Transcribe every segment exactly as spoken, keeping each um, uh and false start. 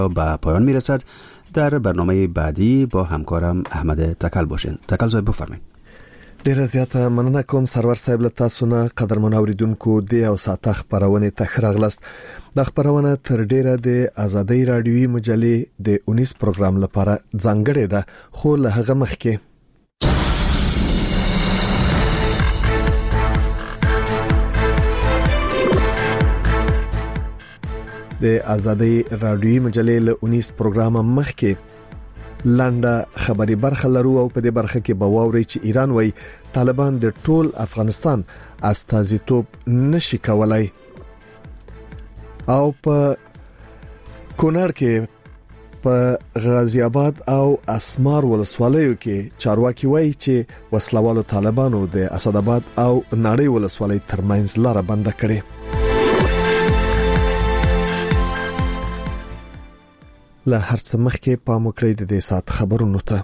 به پایان میرسد. در برنامه بعدی با همکارم احمد تکل باشین. تکل صاحب بفرمایید. ډیره زیاته مننه کوم سرور صاحب له تاسو نه. قدرمن اوریدونکو د او ساعت خبرونه تخراغلست. د خبرونه تر ډیره د ازادۍ رادیوي مجلې د اونیس پروګرام لپاره ځانګړې ده، خو له هغه مخکې د ازادۍ رادیوي مجلې له اونیس پروګرام مخکې لانډه خبري برخه لرو او په دې برخه کې به واوري چې ایران وایي طالبان د ټول افغانستان استازیتوب نشي کولای، او په کونړ کې په غازی آباد او اسمار ولسوالیو کې چارواکي وایي چې وسلوالو طالبانو د اسد آباد او نړۍ ولسوالۍ ترمنځ لار بند کړې. له هر څه مخکې پام وکړئ د دې سات خبرونو ته.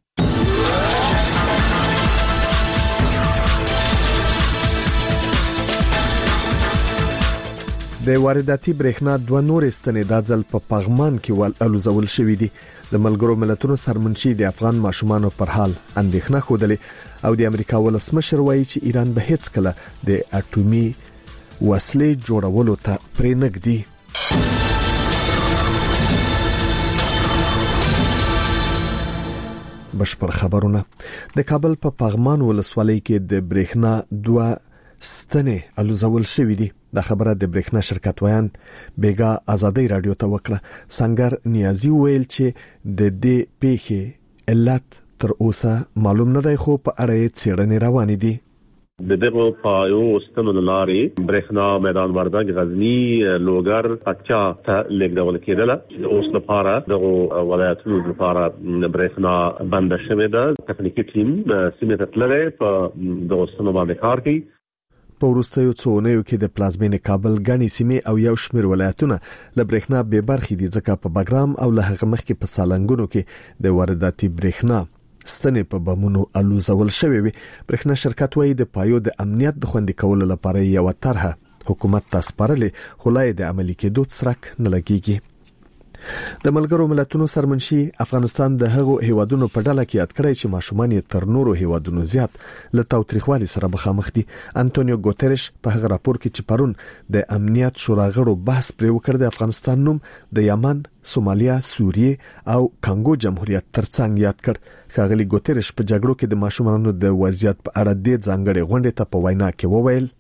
د وارداتي برېښنا دوه نور استنادات ځل په پغمان کې ول الوزول شوې دي. د ملګرو ملتونو سرمنشي د افغان ماشومانو پر حال اندېښنه خوده او د امریکا ولسمشر وایي چې ایران به هیڅ کله د اټومي وسلې جوړولو ته پرې نږدي. بشپړ خبرونه. د کابل په پغمان ولسوالۍ کې د برېښنا دوه ستنې الوزول شوې دي. دا خبره د برېښنا شرکت ویان بیګا ازادۍ رادیو ته وکړه. سنگر نیازی ویل چې د دې پیښې علت تر اوسه معلوم نه دی، خو په اړه یې څېړنې روانې دي. د دغه پایو ستنو لاري برېښنا میدان وردګ غزنی لوګر اچا ته لګول کېدل. اوس لپاره دغه ولایتونو لپاره برېښنا بند شوې ده. تخنیکی ټیم سیمه ته تللی په دغه ستنو باندې کار کوي. په وروستیو څو اونیو کې د پلازمینې کابل غني سیمه او یو شمېر ولایتونه له برېښنا بې برخې دي، ځکه په بګرام او له هغه مخکې په سالنګونو کې د وارداتي برېښنا ستنې په بمونو الوزول شوې وي. برېښنا شرکت وایي د پایو د امنیت د خوندي کولو لپاره یو طرحه حکومت ته سپارلې، خو لا د عملي کېدو څرک نه لګيږي. د ملګرو ملتونو سرمنشي افغانستان د هغو هیوادونو په ډله کې یاد کړی چې ماشومان یې تر نورو هیوادونو زیات له تاوتریخوالي سره مخامخ دي. انټونیو ګوتریش په هغه راپور کې چې پرون د امنیت شورا غړو بحث پرې وکړ د افغانستان نوم د یمن، سومالیا، سوریه او کانګو جمهوریت ترڅنګ یاد کړ. ښاغلي ګوتریش په جګړو کې د ماشومانو د وضعیت په اړه د ځانګړي غونډې ته په وینا کې وویل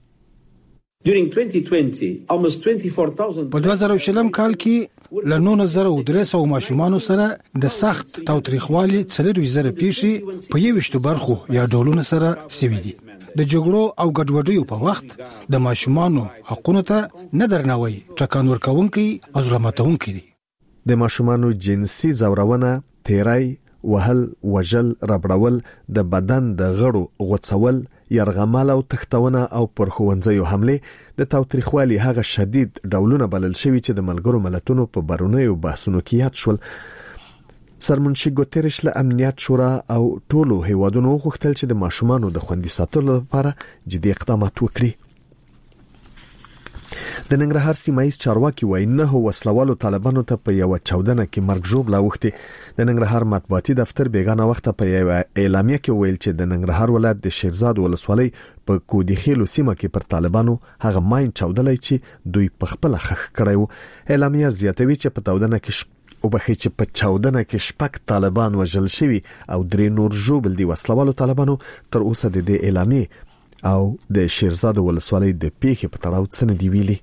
په دوه زره شلم کال کې له نهه زره درې سوه ماشومانو سره د سخت تاوتریخوالي څلور زره پیښې په یوشتو برخو یا ډولونو سره سوي دي. د جګړو او ګډوډیو په وخت د ماشومانو حقونو ته نه درناوی ټکان ورکوونکي او ظلماتونکي دي. د ماشومانو جنسي زورونه، تیرای، وهل، وجل، ربړول، د بدن د غړو غوڅول، يرغمال او تختونه او پر خوندزيو حمله د تاوتریخوالي هغه شدید ډولونه بلل شوی چې د ملګرو ملتونو په برونیو بحثونو کې یاد شول. سرمنشي ګوتریش له امنیت شورا او ټولو هیوادونو غوښتل چې د ماشومانو د خوندي ساتلو لپاره جدي اقدامات وکړي. د ننګرهار سیمایي چارواکي وایي نه وسلوالو طالبانو ته په یو چاودنه کې مرګ ژوبله وختي. د ننګرهار مطبوعاتي دفتر بیگانه وخت په یو اعلامیه کې ویل چې د ننګرهار ولایت د شیرزاد ولسوالۍ په کودي خیلو سیمه کې پر طالبانو هغه ماین چاودلای چې دوی په خپل خخ کړیو. اعلامیه زیاتوي چې په چاودنه کې او بخې چې په چاودنه کې شپږ طالبان وژل شوي او درې نور ژوبل دي. وسلوالو طالبانو تر اوسه د دې اعلامیه او د شیرزاد ولسوالۍ د پیښې په تړاو څه نه دی ویلي.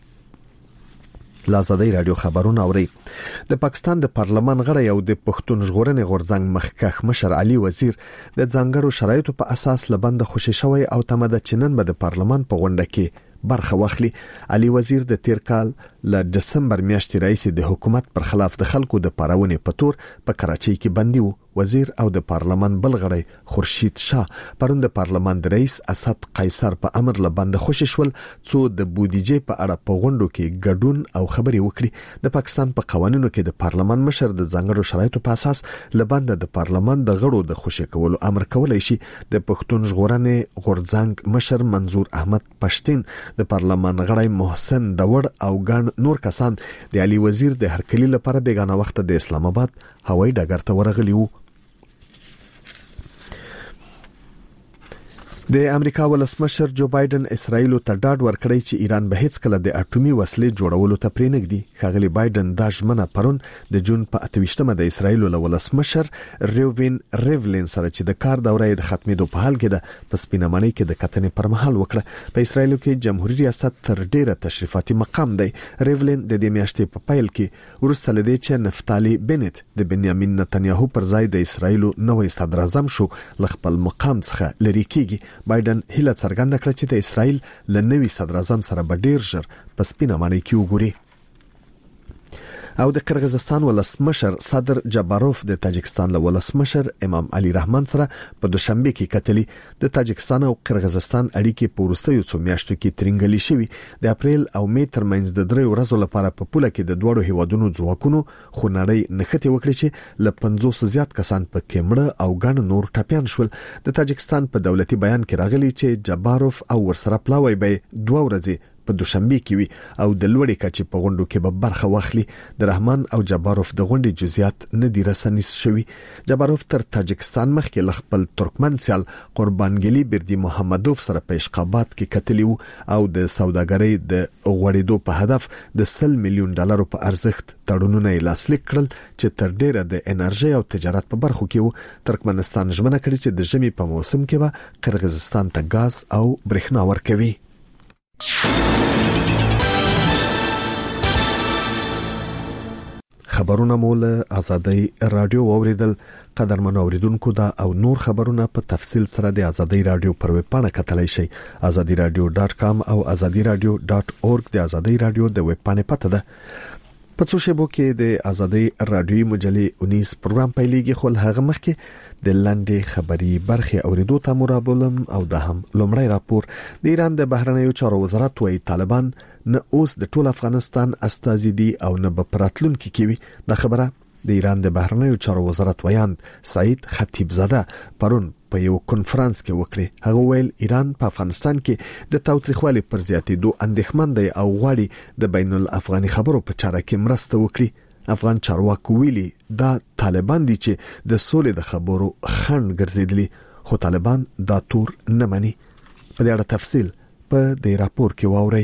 لازادۍ رادیو خبرونه اوري. د پاکستان د پارلمان غړی او د پښتون ژغورنې غورځنګ مخکښ مشر علي وزیر د ځانګړو شرایطو په اساس لبند خوشی شوی او تمه د چنن به د پارلمان په غونډه کې برخه واخلي. علي وزیر د تیر کال ل دسمبر میاشتې رئیس د حکومت پر خلاف د خلکو د پارونې په تور په کراچۍ کې بندي وو. وزیر او د پارلمان بل غړی خورشید شاه پرون د پارلمان د رئیس اسد قیصر په امر لبند خوشی شول څو د بودیجې په اړه په غونډو کې ګډون او خبري وکړي. د پاکستان په قوانینو کې د پارلمان مشر د ځانګړو شرایطو په اساس لبند د پارلمان د غړو د خوشی کولو امر کولای شي. د پښتون ژغورنې غورځنګ مشر منظور احمد پښتين د پارلمان غړی محسن داوړ او ګڼ نور کسان د علي وزیر د هرکلي لپاره بیګانه وخت د اسلام آباد هوایي ډګر ته ورغلي وو. د امریکا ولسمشر جو بایدن اسرائیل ته ډاډ ورکړی چې ایران به هیڅ کله د اټومي وسلې جوړولو ته پرېنږدي. ښاغلي بایدن دا ژمنه پرون د جون په اته ویشتمه د اسرائیل له ولسمشر ریوین ریولین سره چې د کار دوره د ختمېدو په حال کې ده په سپینمنۍ کې د کتنې پر مهال وکړه. په اسرائیل کې جمهوریت ریاست تر ډیره تشریفاتي مقام دی. ریولین د دې میاشتې په پیل کې ورسته لدی چې نفتالی بنت د بنیامین نتنیاهو پر ځای د اسرائیل نوې صدر اعظم شو لخپل مقام څخه لری کیږي. بایدن هیله څرګنده کړه چې د اسرائیل له نوي صدر اعظم سره به ډیر ژر په سپینه معنی کې وګوري. او د قرغیزستان ولسمشر صدر جباروف د تاجکستان له ولسمشر امام علي رحمان سره په دوشنبه کې کتلي. د تاجکستان او قرغیزستان اړیکې په وروستیو څو میاشتو کې ترنګلې شوي. د اپریل او می ترمنځ د درې ورځو لپاره په پوله کې د دوړو هیوادونو ځواکونو خو نړۍ نښتې وکړي چې له پنځوس زیات کسان په کېمړه او ګڼ نور ټپيان شول. د تاجکستان په دولتي بیان کې راغلي چې جباروف او ورسره پلاوی به دوه ورځې په دوشنبه کې وي او د لوړې کچې په غونډو کې به برخه واخلي. د رحمان او جباروف د غونډې جزئیات نه دي رسنۍ شوي. جباروف تر تاجکستان مخکې ل خپل ترکمن سیال قربانګلی بردی محمدوف سره په اشقابات کې کتلی وو او د سوداګرۍ د غوړېدو په هدف د سل میلیون ډالرو په ارزښت تړونونه لاسلیک کړل چې تر ډیره د انرژي او تجارت په برخو کې وو. ترکمنستان ژمنه کړې چې د ژمي په موسم کې به قرغیزستان ته غاز او برېښنا ورکوي. خبرونه مول ازادي رادیو اوریدل. قدرمن اوریدونکو دا او نور خبرونه په تفصیل سره د ازادي رادیو پر ویب پاڼه کتلای شئ azadi radio dot com او azadi radio dot org د ازادي رادیو د ویب پاڼې پته ده. په څو شیبو کې د ازادي رادیو مجلې انیس پروګرام پیلېږي خو هغه مخکې د لاندې خبري برخه اوریدو ته مرابلم او د هم لومړی راپور. د ایران د بهرنیو چارو وزارت وايي طالبان نه اوس د ټول افغانستان استازي دي او نه به پراتلون کې کیوي. دا خبره د ایران د بهرنیو چارو وزارت ویاند سعید خطیبزاده پرون په یو کنفرانس کې وکړي. هغه ویل ایران په افغانستان کې د تاوتریخوالي پر زیاتېدو اندېښمن دی او غواړي د بین الافغاني خبرو په چاره کې مرسته وکړي. افغان چارواکو ویلي دا طالبان دي چې د سولې د خبرو خنډ ګرځېدلي خو طالبان دا تور نه مني. په دې اړه تفصیل په دې راپور کې واورئ.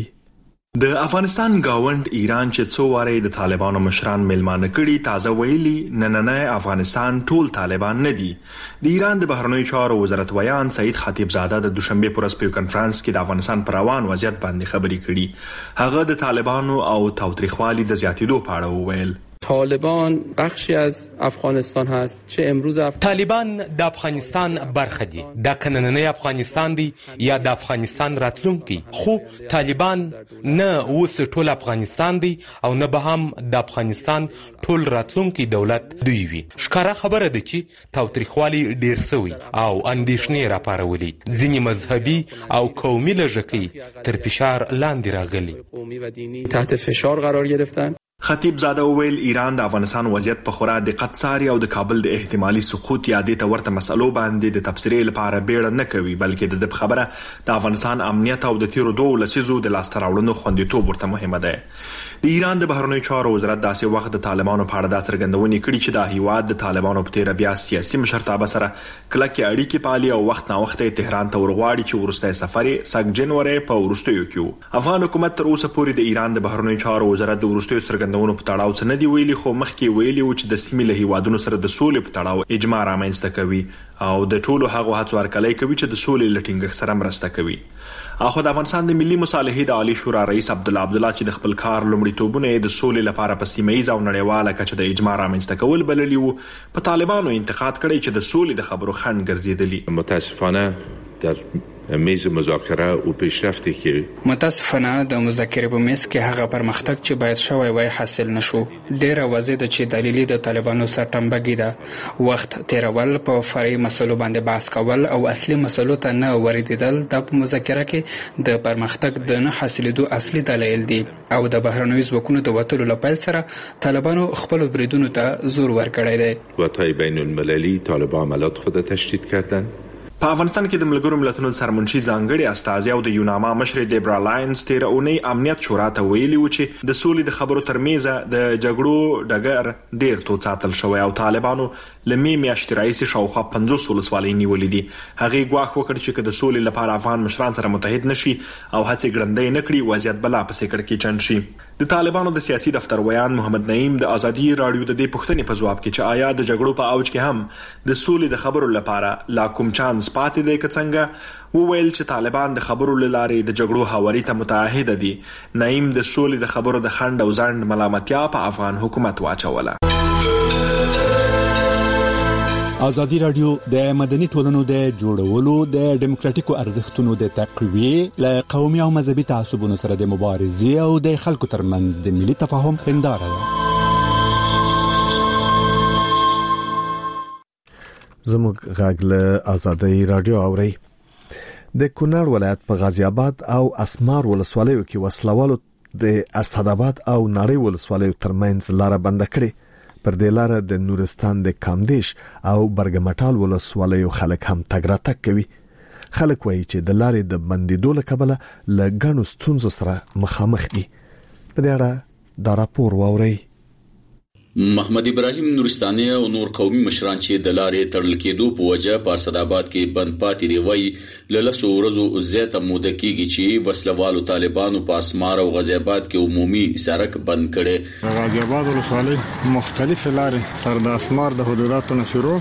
د افغانستان گاوند ایران چې څو واره د طالبانو مشران ملمانه کړي تازه ویلي نننه افغانستان ټول طالبان نه دي. د ایران د بهرنیو چارو وزارت ویان سعید خطیبزاده د دوشنبه پر ورځ په کنفرانس کې د افغانستان پر روان وضعیت باندې خبري کړي. هغه د طالبانو او تاوتریخوالي د زیاتېدو په اړه وویل. طالبان بخشی از افغانستان هست چه امروز اف... طالبان د افغانستان برخه دي. د کنننی افغانستان دی یا د افغانستان راتلونکي خو طالبان نه اوس ټول افغانستان دی او نه به هم د افغانستان ټول راتلونکي دولت دی وي. ښکاره خبره ده چې تاوتریخوالي ډیر سوی او اندېښنې راپارولي. ځینې مذهبي او قومي لږکۍ تر فشار لاندې راغلي. قومي و دینی تحت فشار قرار گرفتن. خطیب زاده ویل ایران د افغانستان وضعیت په خورا دقت څاري او د کابل د احتمالي سقوط یا د ورته مسلو باندې د تبصرې لپاره بیړه نه کوي بلکې د خبره د افغانستان امنیت او د تیرو دوه لسیزو د لاستراوړنو خوندیتوب ورته مهمه ده. د ایران د بهرنیو چارو وزارت داسې وخت د طالبانو په اړه د څرګندونې کړې چې د هیواد د طالبانو په تیر بیا سیاسي مشرتابه سره کلکې اړیکې پالي او وخت نا وخت تهران ته ورغواړي چې ورسته سفر سګ جنوري په ورستیو کې افغان حکومت تر اوسه پورې د ایران د بهرنیو چارو وزارت د ورستیو څرګندونو په تړاو څه نه دی ویلي خو مخکې ویلي و چې د سیمې له هیوادونو سره د سولې په تړاو اجماع رامنځته کوي او د ټولو هغو هڅو هرکلی کوي چې د سولې لټینګ سره مرسته کوي. اخو د افغانستان د ملي مصالحې د عالی شورا رئیس عبد الله عبد الله چې د خپل کار لومړیتوبونه د سولې لپاره په سیمه ایز او نړیواله کچه د اجماع رامنځته کول بللی وو په طالبانو انتقاد کړی چې د سولې د خبرو خنډ ګرځیدلی. متاسفانه در میز مذاکره او پیشرفتی کې متاسفانه د مذاکره په میز کې هغه پرمختګ چې باید شوی وای حاصل نشو. ډیره واضح ده چې دلیل د طالبانو سرټمبګي ده. وخت تیرول په فرعي مسلو باندې بحث کول او اصلي مسلو ته نه ورېدل د مذاکره کې د پرمختګ د نه حاصلېدو اصلي دلایل دي او د بهرنیو ځواکونو د وټلو لپاره سره طالبانو خپل بریدونو ته زور ورکړی دی. قوت‌های بین المللی طالبان عملیات خود تشدید کردند. په افغانستان کې د ملګرو ملتونو سرمنشي ځانګړي استازي او د یوناما مشر دیبرا لاینز تیر اونۍ امنیت شورا ته ویلي و چې د سولې د خبرو ترمنځ د جګړو ډګر ډیر توڅ ساتل شوی او طالبانو لمې میاشتې راځي شاوخوا پنځوس ولسوالۍ نیولې دي. هغه ګواښ وکړ چې د سولې لپاره افغان مشران سره متحد نشي او هڅې ګړندۍ نه کړي وضعیت بلا پسې کړکېچن شي. د طالبانو د سیاسي دفتر ویان محمد نعیم د ازادي رادیو د دې پوښتنې په جواب کې چې آیا د جګړو په اوج کې هم د سولې د خبرو لپاره لا کوم چانس پاتې دی که څنګه، وویل چې طالبان د خبرو لارې د جګړو هواري ته متعهد دي. نعیم د سولې د خبرو د خند او ځند ملامتیا په افغان حکومت واچوله. ازادي رادیو د مدني ټولنو د جوړولو د ډیموکراتیکو ارزښتونو د تقویې له قومي او مذهبي تعصبونو سره د مبارزې او د خلکو ترمنځ د ملي تفاهم هنداره ده. زموږ غږ له ازادي رادیو اوري. د کونړ ولایت په غازی آباد او اسمار ولسوالیو کې وسلوالو د اسداباد او نړۍ ولسوالیو ترمنځ لار بند کړي. پر دې لار د نورستان د کامدیش او برګمټال ولسوالیو خلک هم تګ راتګ کوي. خلک وایي چې د لارې د بندیدو له کبله له ګڼو ستونزو سره مخامخ دي. په دې اړه دا راپور واورئ. محمد ابراهیم نورستاني او نور قومي مشران چې د لارې تړل کېدو په وجه په اسداباد کې بند پاتې دی وایي له لسو ورځو زیاته موده کېږي چې وسلوالو طالبانو په اسمار او غازی آباد کې عمومي سړک بند کړي. غازی آباد ولسوالۍ مختلف لارې تر د اسمار د حدوداتو نه شروع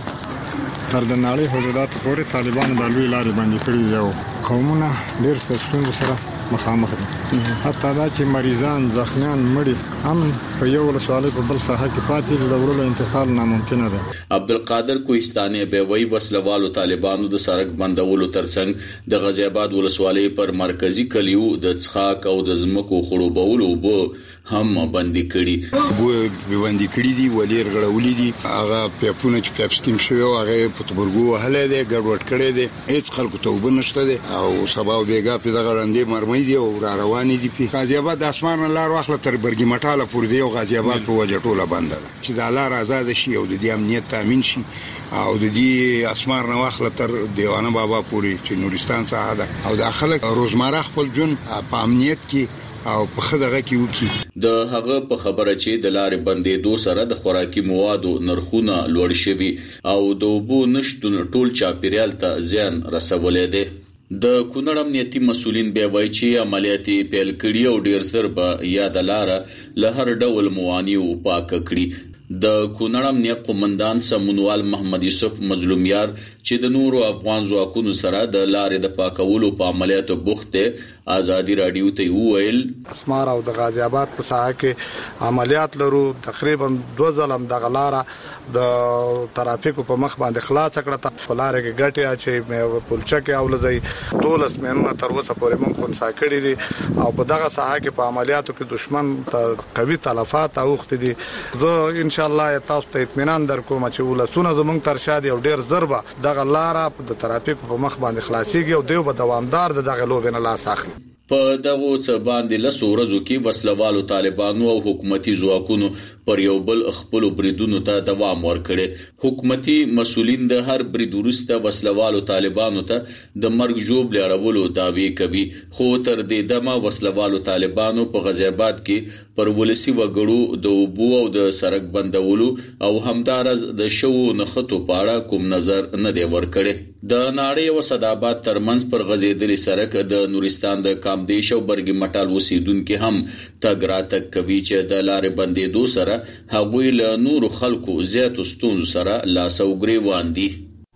تر د نړۍ حدوداتو پورې طالبانو د لوی لارې باندې کړي دي او قومونه ډېر ستونزو سره مخامخ دي. حتی دا چې مریضان زخمیان مړي هم په یو ولسوالۍ په بل ساحه کې پاتې دي، د وړلو انتقال ناممکن دی. عبدالقادر کوهستاني به وی وسلوالو طالبانو د سړک بندولو ترڅنګ د غازی آباد ولسوالۍ پر مرکزی کلیو د څښاک او د ځمکو خړوبولو به هم باندې کړي. بو باندې کړي دي ولیر غړولې دي هغه پیپونه چې پیپ سکیم شوی هغه په تبرګو وهله دي ګډوډ کړي دي هیڅ خلکو ته وبنشته دي او سبا بیګا په دغه وړاندې مرمۍ دي او را روانې دي. په غازی آباد د اسمان لار واخله تر برګی مټاله پور دی او غازی آباد په وجه ټوله بنده ده چې د لار آزاد شي او د دې امنیت تامین شي او د دې اسمار نه واخله تر دیوانه بابا پوری چې نورستان څخه ده او د خلک روزمره خپل جون په امنیت کې او په خدغه کې وکي. د هغه په خبره چې د لارې بندېدو سره د خوراکي موادو نرخونه لوړ شوي او د اوبو نشتون ټول چاپیریال ته زیان رسولې ده. د کونړ امنیتي مسولین به وایي چې عملیاتي پیل کړي او ډیر زر به یا د لارې له هر ډول موانیو پاک کړي. د کونړ امنیت قومندان سمونوال محمد یوسف مظلومیار چې د نورو افغان ځواکونو سره د لارې د پاکولو په عملیاتو بوخت ازادي رادیو ته ویل اسمار او د غازی آباد په ساحه کې عملیات لرو. تقریبا دوه ځلم د غلاره د ترافیکو په مخ باندې خلاص کړه. په لارې کې ګټه چې پولچکه او لځي دولس مېنه تر اوسه پورې مونږ خون ساکړي دي او په دغه ساحه کې په عملیاتو کې دشمن ته قوي تلفات اوخت دي. زه ان شاء الله تاسو ته اطمینان درکوم چې ولسونه زمونږ تر شادي او ډیر ضربه دغه لارې د ترافیکو په مخ باندې خلاصيږي او دیو به دوامدار دغه لوبنه لاس اخلي. په دغه څه باندې لسو ورځو کې وسلوالو طالبانو او حکومتي ځواکونو پر یو بل خپل بریدونو ته دوام ورکړي. حکومتي مسولین د هر برید وروسته وسلوالو طالبانو ته د مرګ ژوب لړولو داوی کوي، خو تر دې دمه وسلوالو طالبانو په غازی آباد کې پر ولسی وګړو د اوبو او د سړک بندولو او همدارز د شو نخټو پاړه کوم نظر نه دی ورکړي. د ناړې او اسداباد ترمنځ پر غزیدلې سړک د نورستان د کامدیش او برګی مټال وسیدونکو هم تګ راتګ کوي چې د لارې بندېدو سره هغوی له نورو خلکو زیاتو ستونزو سره لاس او ګریوان دي.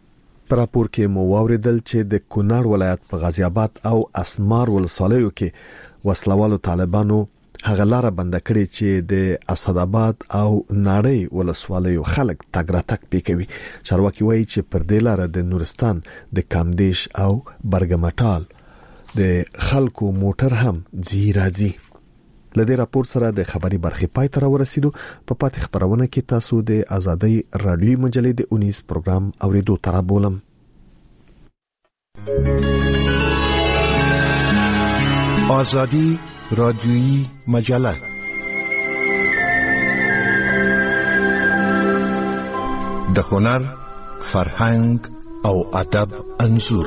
پر راپور کې مو واوریدل چې د کونړ ولایت په غازی آباد او اسمار ولسوالیو کې وسلوالو طالبانو هغه لار بند کړي چې د اسداباد او ناړۍ ولسوالیو خلک تګ راتګ کوي. چارواکي وایي چې پر دې لار د نورستان د کامدیش او برګمټال د خلکو موټر هم ځي راځي. لدې راپور سره د خبري برخې پای ته ورسېدو. په پاتې خبرونه کې تاسو د ازادي رادیو مجلې د اونیس پروګرام اوریدو تر بولم. آزادی رادیویی مجله د هنر، فرهنګ او ادب انځور.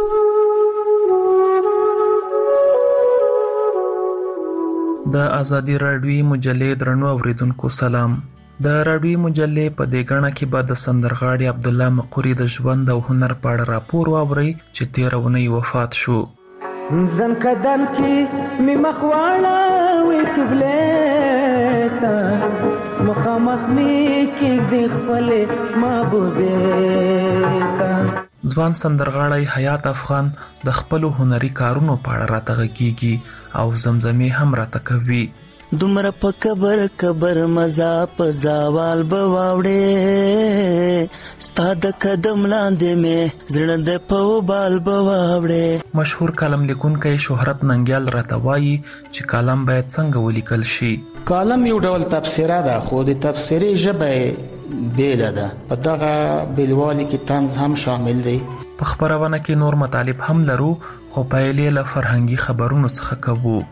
د ازادي راډیوي مجلې درنو اوریدونکو سلام. د راډیوي مجلې په دې غاڼه کې به د سندرغاړي عبدالله مقری د ژوند او هنر په اړه راپور واورئ چې تېره اونۍ وفات شو. زن کدن کې می مخواړه وې قبله تا مخامخ می کې د خپل محبوبه تا. ځوان سندرغاړی حیات افغان د خپل هنري کارونو په اړه راته غږیږي او زمزمې هم راته کوي. دومره په کبر کبر مزا په زوال بواوړې ستا د قدم لاندې مې زړه د په بال بواوړې. مشهور کالم لیکونکی شهرت ننګیال راته وایي چې کالم باید څنګه ولیکل شي. کالم یو ډول تفسیره ده خو د تفسیري ژبه بیل ده. په دغه بیلوالي کې طنز هم شامل دی. په خبرونه کې نور مطالب هم لرو خو پایلې له فرهنګي خبرونو څخه کوو.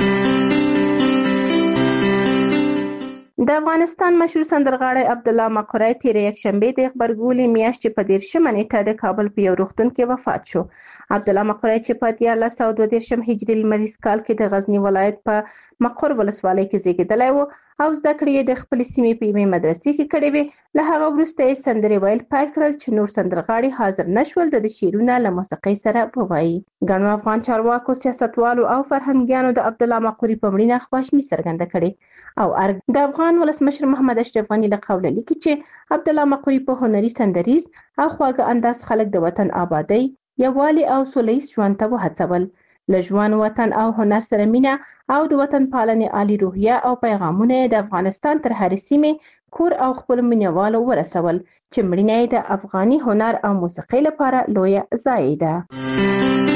د افغانستان مشهور سندرغاړی عبدالله مقری تیره یکشنبه د غبرګولي میاشتې په دیرشمه نیټه د کابل په یو روغتون کې وفات شو. عبدالله مقری چې په دیارلس سوه دوه دېرشم هجري لمریز کال کې د غزني ولایت په مقر ولسوالۍ کې زیږېدلی و او زده کړې یې د خپلې سیمې په یوې مدرسې کې کړې وې. له هغه وروسته یې سندرې ویل پیل کړل چې نور سندرغاړي حاضر نشول د شعرونه له موسیقۍ سره ووایي. ګڼو افغان چارواکو، سیاستوالو او فرهنګیانو د عبدالله مقری په مړینه خواشیني څرګنده کړې او ارګ د افغان ولسمشر محمد اشرف غني له قوله لیکي چې عبدالله مقری په هنري، سندریز او خواږه انداز خلک د وطن آبادۍ، یووالي او سولیز ژوند ته وهڅول. له ژوند، وطن او هنر سره مینه او د وطن پالنې عالی روحیه او پیغامونه د افغانستان تر هرې سیمې، کور او خپل مینوالو ورسول چې مړینه یې د افغاني هنر او موسیقۍ لپاره لویه ضایعه ده.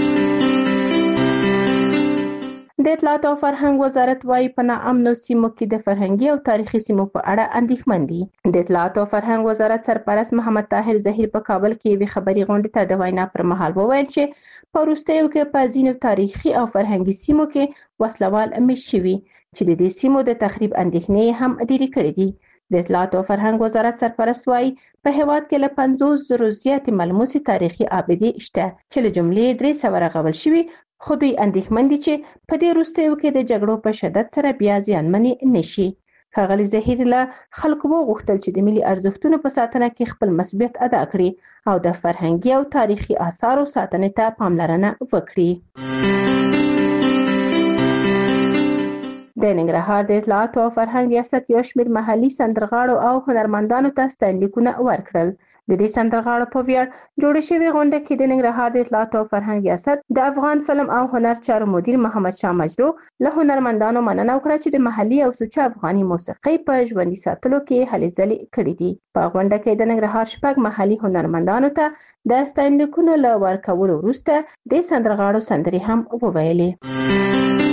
د اطلاعات او فرهنګ وزارت وايي په ناامنو سیمو کې د فرهنګي او تاریخي سیمو په اړه اندېښمن دي. د اطلاعات او فرهنګ وزارت سرپرست محمد طاهر ظهیر په کابل کې یوې خبري غونډې ته د وینا پر مهال وویل چې په وروستیو کې په ځینو تاریخي او فرهنګي سیمو کې وسلوال میشت شوي چې د دې سیمو د تخریب اندېښنې هم ډېرې کړې دي. د اطلاعات او فرهنګ وزارت سرپرست وايي په هیواد کې له پنځوس زرو زیاتې ملموسې تاریخي آبادې شته چې له جملې درې سوه رغول شوي، خو دوی اندېښمن دي چې په دې وروستیو کې د جګړو په شدت سره بیا زیانمنې نشي. ښاغلي ظهیر له خلکو وغوښتل چې د ملي ارزښتونو په ساتنه کې خپل مسؤلیت ادا کړي او د فرهنګي او تاریخي آثارو ساتنې ته پاملرنه وکړي. د ننګرهار د اطلاعات او فرهنګ ریاست یو شمېر محلي سندرغاړو او هنرمندانو ته ستاینلیکونه ورکړل. د دې سندرغاړو په ویاړ جوړې شوې غونډه کې د ننګرهار د اطلاعات او فرهنګ ریاست د افغان فلم او هنر چارو مدیر محمد شاه مجرو له هنرمندانو مننه وکړه چې د محلي او سوچه افغاني موسیقۍ په ژوندي ساتلو کې هلې ځلې کړې دي. په غونډه کې د ننګرهار شپږ محلي هنرمندانو ته د ستاینلیکونو له ورکولو وروسته د سندرغاړو سندرې هم وویلې.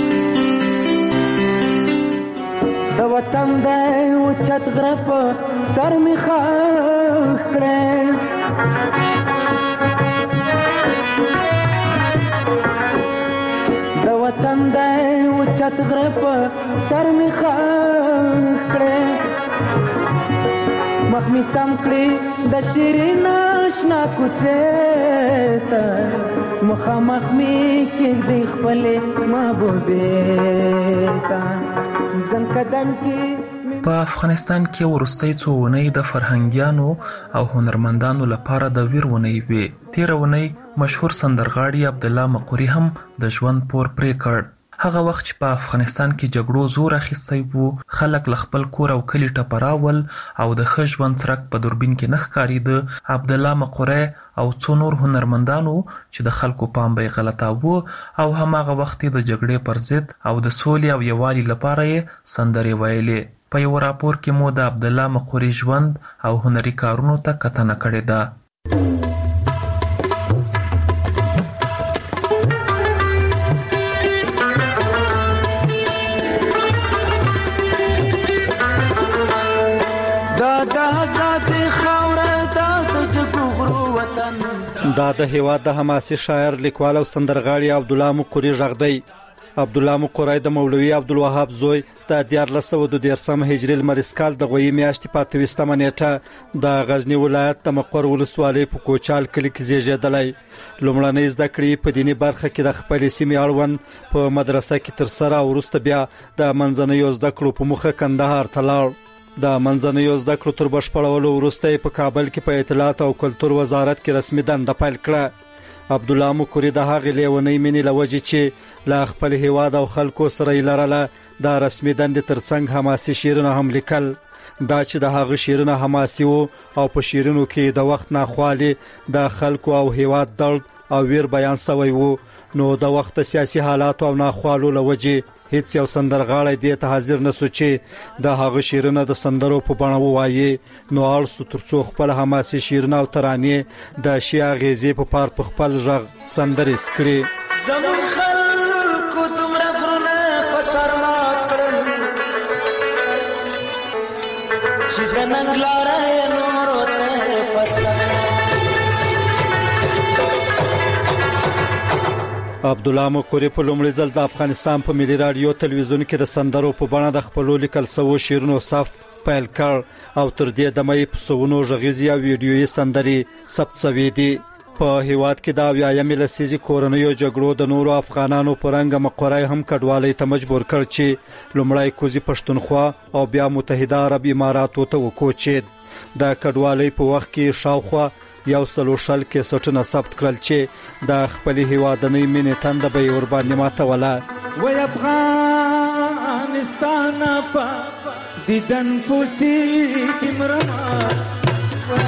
د وطن د اوچت غره په سر می خاک کړې د وطن د اوچت غره په سر می خاک کړې مخ می سم کړې د شیرین آشنا کوڅې ته مخامخ می کېږدې خپلې محبوبې ته. په افغانستان کې وروستۍ څو اونۍ د فرهنګیانو او هنرمندانو لپاره د ویر اونۍ وې. تېره اونۍ مشهور سندرغاړي عبدالله مقری هم د ژوند پور پرې کړ. هغه وخت چې په افغانستان کې جګړو زور اخیستی وو، خلک له خپل کور او کلي ټپراول او د ښه ژوند څرک په دوربین کې نه ښکارېده. عبدالله مقری او څو نور هنرمندانو چې د خلکو پام به یې غلطاوه او هماغه وخت د جګړې پر ضد او د سولې او یووالي لپاره یې سندرې ویلې. په یو راپور کې مو د عبدالله مقری ژوند او هنري کارونو ته کتنه کړې ده. دا د هیواد د حماسي شاعر، لیکوال او سندرغاړي عبدالله مقری غږ دی. عبدالله مقری د مولوي عبدالوهاب زوی د دیارلس سوه دوه دېرشم هجري لمریز کال د غویي میاشتې په اته ویشتمه نیټه د غزني ولایت د مقر ولسوالۍ په کوچال کلي کې زیږېدلی. لومړنۍ زده کړې په دیني برخه کې د خپلې سیمې اړوند په مدرسه کې ترسره او وروسته بیا د منځنیو زده کړو په موخه کندهار ته لاړ. د منځنیو زده کړو تر بشپړولو وروسته په کابل کې په اطلاعات او کلتور وزارت کې رسمي دنده پیل کړه. عبدالله مقری د هغې لیونۍ مینې له وجې چې له خپل هیواد او خلکو سره یې لرله د رسمي دندې ترڅنګ حماسي شعرونه هم لیکل. دا چې د هغه شعرونه حماسي وو او په شعرونو کې د وخت ناخوالې د خلکو او هیواد درد او ویر بیان سوی وو، نو د وخت سیاسي حالات او ناخوالو له وجې هیڅ یو سندرغاړی دې ته حاضر نسو چې د هغه شعرونه د سندرو په بڼه ووایي. نو اړ سو ترڅو خپل حماسي شعرونه او ترانې د شي اغیزې په پار په خپل غږ سندرې سکړي. زمون خلکو دومره غرونه په سر مات کړل چې د ننګ لاره نورو ته فسله. عبدالله مقری په لومړي ځل د افغانستان په ملي رادیو تلویزیون کې د سندرو په بڼه د خپلو لیکل سوو شعرونو صف پیل کړ او تر دې دمه یې په سوونو غږیزې او ویډیویي سندرې ثبت شوې دي. په هیواد کې د اویایمې لسیزې کورنیو جګړو د نورو افغانانو په رنګه مقری هم کډوالۍ ته مجبور کړ چې لومړی کوزي پښتونخوا او بیا متحده عرب اماراتو ته وکوچېد. د کډوالۍ په وخت کې شاوخوا یو سلو شل کیسټونه ثبت کړل چې د خپل هیوادنۍ مینې تنده به یې ورباندې ماتوله. وی افغانستان په دیدن پوسیږي مرمه وی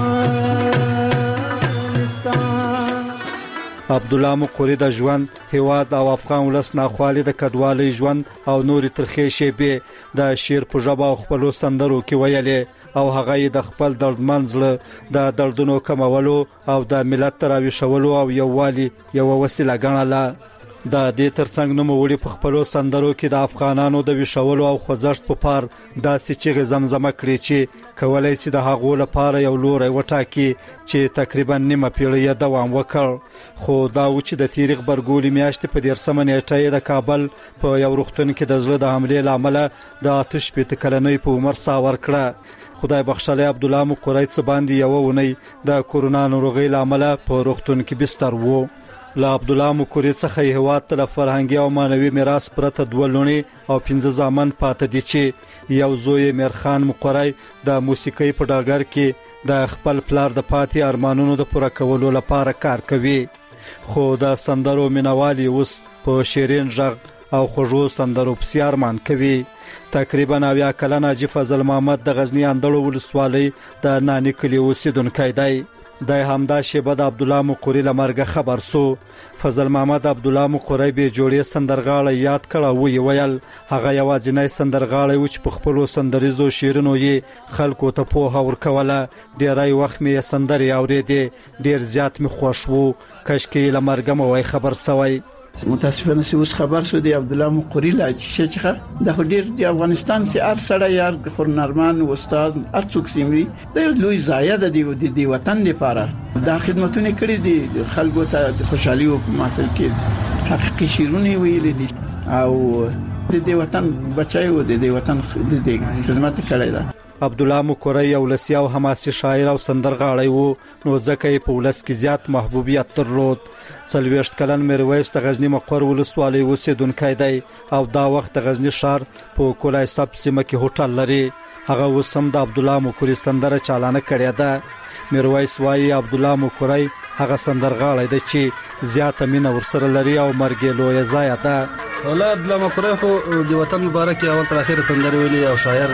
افغانستان. عبدالله مقری د ژوند، هیواد او افغان ولس ناخوالې د کډوالۍ ژوند او نورې ترخې شیبې د شعر په ژبه او خپلو سندرو کې ویلې او هغه یې د خپل دردمن زړه د دردونو کمولو او د ملت تر راویښولو او یووالي یوه وسیله ګڼله. د دې ترڅنګ نوموړي په خپلو سندرو کې د افغانانو د ویښولو او خوځښت په پار داسې چیغې زمزمه کړې چې کولی شي د هغو لپاره یو لوری وټاکي چې تقریبا نیمه پیړۍ یې دوام وکړ. خو دا و چې د تیرې غبرګولي میاشتې په دېرشمه نیټه یې د کابل په یو روغتون کې د زړه د حملې له امله د اته شپېته کلنۍ په عمر ساه ورکړه. خدای بخښلی عبدالله مقری څه باندې یوه اونۍ د کورونا ناروغۍ له امله په روغتون کې بستر وو. له عبدالله مقری څخه یې هیواد ته له فرهنګي او معنوي میراث پرته دوه لوڼې او پنځه زامن پاته دي چې یو زوی یې میرخان مقری د موسیقۍ په ډګر کې د خپل پلار د پاتې ارمانونو د پوره کولو لپاره کار کوي. خو د سندرو مینوال یې اوس په شیرین غږ او خوږو سندرو پسې ارمان کوي. تقریبا اویا کلن حاجي فضل محمد د غزني اندړو ولسوالۍ د ناني کلي اوسیدونکی دی. د همدا شیبه د عبدالله مقری له مرګه خبر سو. فضل محمد عبدالله مقری بې جوړې سندرغاړی یاد کړ او ویې ویل هغه یوازینی سندرغاړی و چې په خپلو سندریزو شعرونو یې خلکو ته پوهه ورکوله. ډیری وخت مې یې سندرې اورېدې، ډېر زیات مې خوښ و. کاشکې له مرګه مو وای خبر سوی. متاسفانه چې اوس خبر شو دی عبدالله مقری لا چې څخه د خډیر د افغانستان سي ار سره یار خورنرمان استاد ارڅوک سیمري د لوی زاید دی د وطن لپاره د خدمتونه کړې دي خلکو ته د خوشحالي او محفل کې حقيقي شیرونه ویل دي او د دې وطن بچایو د دې وطن د خدمت کړی دا. عبدالله مقری یو لسی او حماسي شاعر او سندرغاړی وو، نو ځکه یې په ولس کې زیات محبوبیت درلود. څلوېښت کلن میرویس د غزني مقر ولسوالۍ اوسېدونکی دی او دا وخت د غزني ښار په کولای سب سیمه کې هوټل لري. هغه اوس هم د عبدالله مقری سندره چالانه کړې ده. میرویس وایي عبدالله مقری هغه سندرغاړی دی چې زیاته مینه ورسره لري او مرګ یې لویه ضایعه ده. والله عبدالله مقری خو د وطن مبارک اول تر اخره سندرې ویلي او شاعر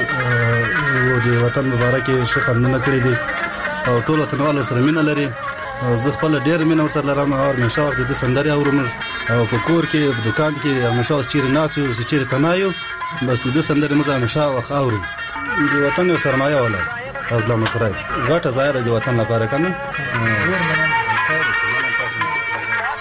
و د وطن مبارک ښه خوندونه کړي دي او ټول وطنوال سره مینه لري. زه خپل ډېر مینه ورسره لرم او همیشه وخت د سندرې اورم او په کور کې په دکان کې همیشه چیرې ناست یو چیرې تنایو بس د سندرې موږ همیشه وخت اورو. د وطن یو سرمایه ولا عبدالله مقری غټه ځای د وطن لپاره کنه.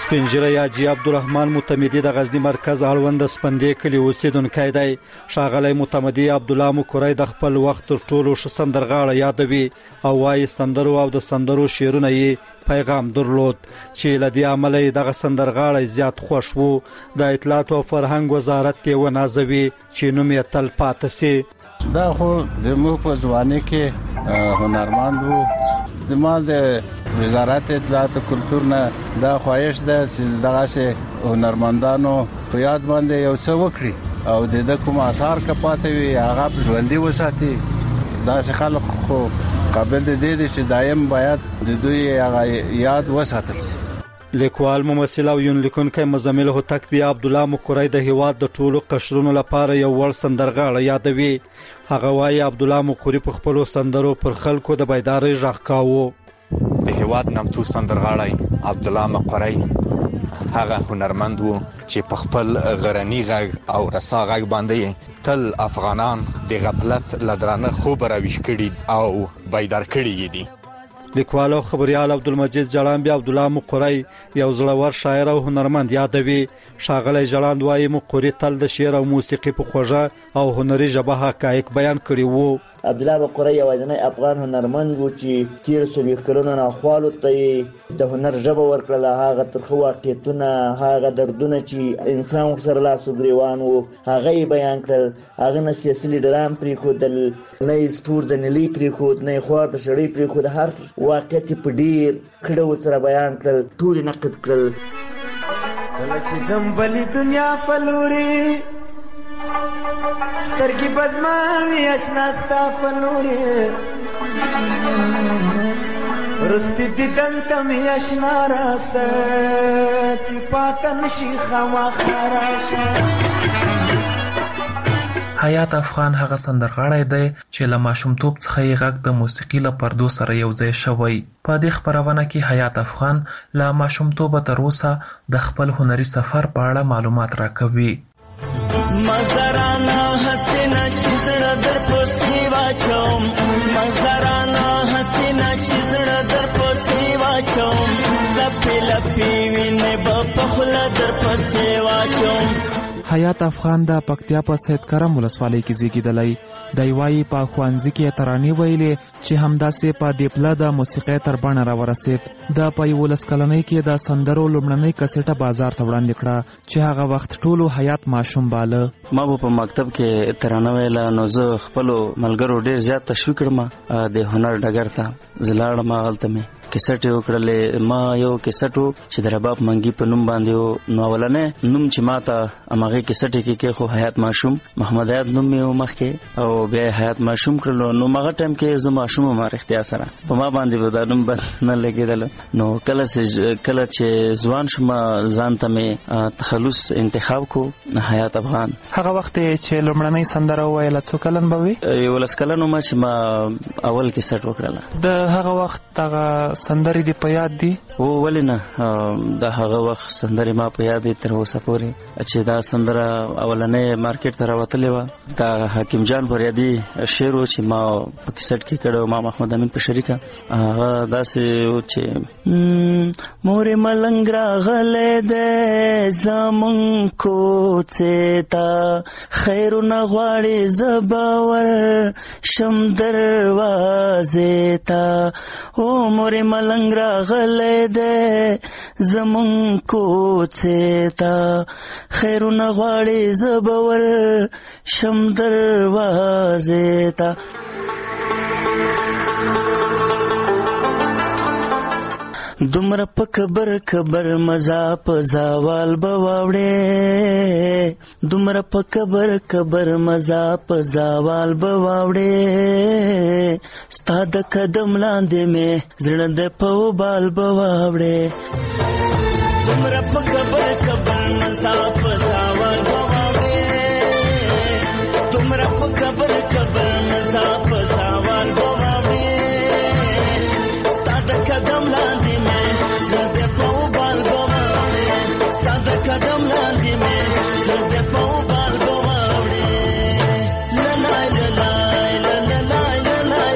سپینجره حاجی عبدالرحمن متمدی د غزنی مرکز اړوند سپندې کلی اوسیدونکی دی. ښاغلی متمدی عبدالله مقری د خپل وخت تر ټولو ښه سندرغاړی یادوي او وايي سندرو او د سندرو شعرونه یې پیغام درلود چې له دې امله یې دغه سندرغاړی زیات خوښ و. د اطلاعات او فرهنګ وزارت یې ونازوي چې نوم یې تل پاتې سي. دا خو زموږ په ځوانۍ کې هنرمند وو. زما د وزارت اطلاعات او کلتور نه دا خواهش ده چې دغه هنرمندانو په یاد باندې یو څه وکړي او د کوم آثار که پاتې وي هغه ژوندۍ وساتي. دا څه خلک خو قابل دي چې دایم باید د دوی یاد وساتل شي. لیکوال ممثل او یون لیکونکی مزمل هوتک بیا عبدالله مقری د هیواد د ټولو قشرونو لپاره یو وړ سندرغاړی یادوي. هغه وايي عبدالله مقری په خپلو سندرو پر خلکو د بیدارۍ غږ کاوه. د هیواد نامتو سندرغاړی عبدالله مقری هغه هنرمند وو چې په خپل غرنی غږ او رسا غږ باندې تل افغانان د غفلت له درانه خوبه راویښ کړي او بیدار کړي دي. لیکوال او خبريال عبدالمجید جړان بیا عبدالله مقری یو زړور شاعر او هنرمند یادوي. ښاغلی جړان وايي مقری تل د شعر او موسیقي په خوږه او هنري ژبه حقایق بیان کړي وو. عبدالله مقری یوازینی افغان هنرمند و چې تیر څلوېښت کلونو ناخوالو ته د هنر ژبه ورکړله. هغه ترخه واقعیتونه، هغه دردونه چې انسان ورسره لاس و ګریوان و هغه یې بیان کړل. هغه نه سیاسي لیډران پرېښودل، نه یې سپور د نیلي پرېښود، نه یې خوار د سړی پرېښود. هر واقعیت یې په ډېر ښه ډول سره بیان کړل، ټول یې نقد کړل. کله چې ځم بلې دنیا په لورې سترګې بدماوي اشنا ستا په لورې رستي دیدن ته مې اشنا راته چې پاته نشي خامخا راشه. حیات افغان هغه سندرغاړی دی چې له ماشومتوب څخه یې غږ د موسیقي له پردو سره یو ځای شوی. په دې خپرونه کې حیات افغان له ماشومتوبه تر اوسه د خپل هنري سفر په اړه معلومات راکوي. مزرانا حسینا چې زړه در پسې واچوم، مزرانا حسینا چې زړه در پسې واچوم، لپې لپې وینې به په خوله در پسې واچوم. حیات افغان د پکتیا په سید کرم ولسوالۍ کې زیږېدلی دی. وايي په ښوونځي کې ترانې ویلې چې همداسې په دې پله د موسیقۍ تر بڼه راورسېد. د په یولس کلنۍ کې د سندرو لومړنۍ کسېټه بازار ته وړاندې کړه چې هغه وخت ټولو حیات ماشوم باله. ما به په مکتب کې ترانه ویله نو زه خپلو ملګرو ډېر زیات تشویق کړم د هنر ډګر ته. زه لاړم هغلته مې کیسټ یې وکړلې. ما یو کیسټ و چې د رباب منګي په نوم باندې و. نو اولنې نوم چې ما ته همغې کیسټ کې کې خو حیات ماشوم محمد حیات نوم مې و مخکې او بیا حیات ماشوم کړلو. نو هغه ټایم کې زه ماشوم وم رښتیا سره، په ما باندې به دا نوم بد نه لګېدل. نو کله کله چې ځوان شوم ځان ته مې تخلص انتخاب کو حیات افغان. هغه وخت چې لومړنۍ سندره وویله څو کلن به وي؟ یولس کلن وم چې ما اول کیسټ وکړله. د هغه وخت هغه سندرې دې په یاد دي؟ او ولې نه، د هغه وخت سندرې ما په یاد دي تر اوسه پورې چې دا سندره اولنۍ مارکیټ ته راوتلې وه. دا حکیم جان فریادي شعر و چې ما په کیسټ کې کړی، ما محمد امین په شریکه. هغه داسې و چې مورې ملنګ راغلی دی زمونږ کوڅې ته، خیرونه غواړي زه به ورشم دروازې ته. او مورې ملنګ راغلی دی زمونږ کوڅې ته، خیرونه غواړي زه به ورشم دروازې ته. دومره په کبر کبر مزا په زوال به واوړې، دومره په کبر کبر مزا په زوال به واوړې، ستا د قدم لاندې مې زړه د په بال به واوړې. دومره په کبر کبر مزا په زوال به واوړې، دومره په کبر کبر مزا په زوال به واوړې، ستا د قدم لاندې مې زړه د په بال به واوړې، ستا د قدم لاندې مې زړه د په بال به واوړې. لنای لنای لنای لنای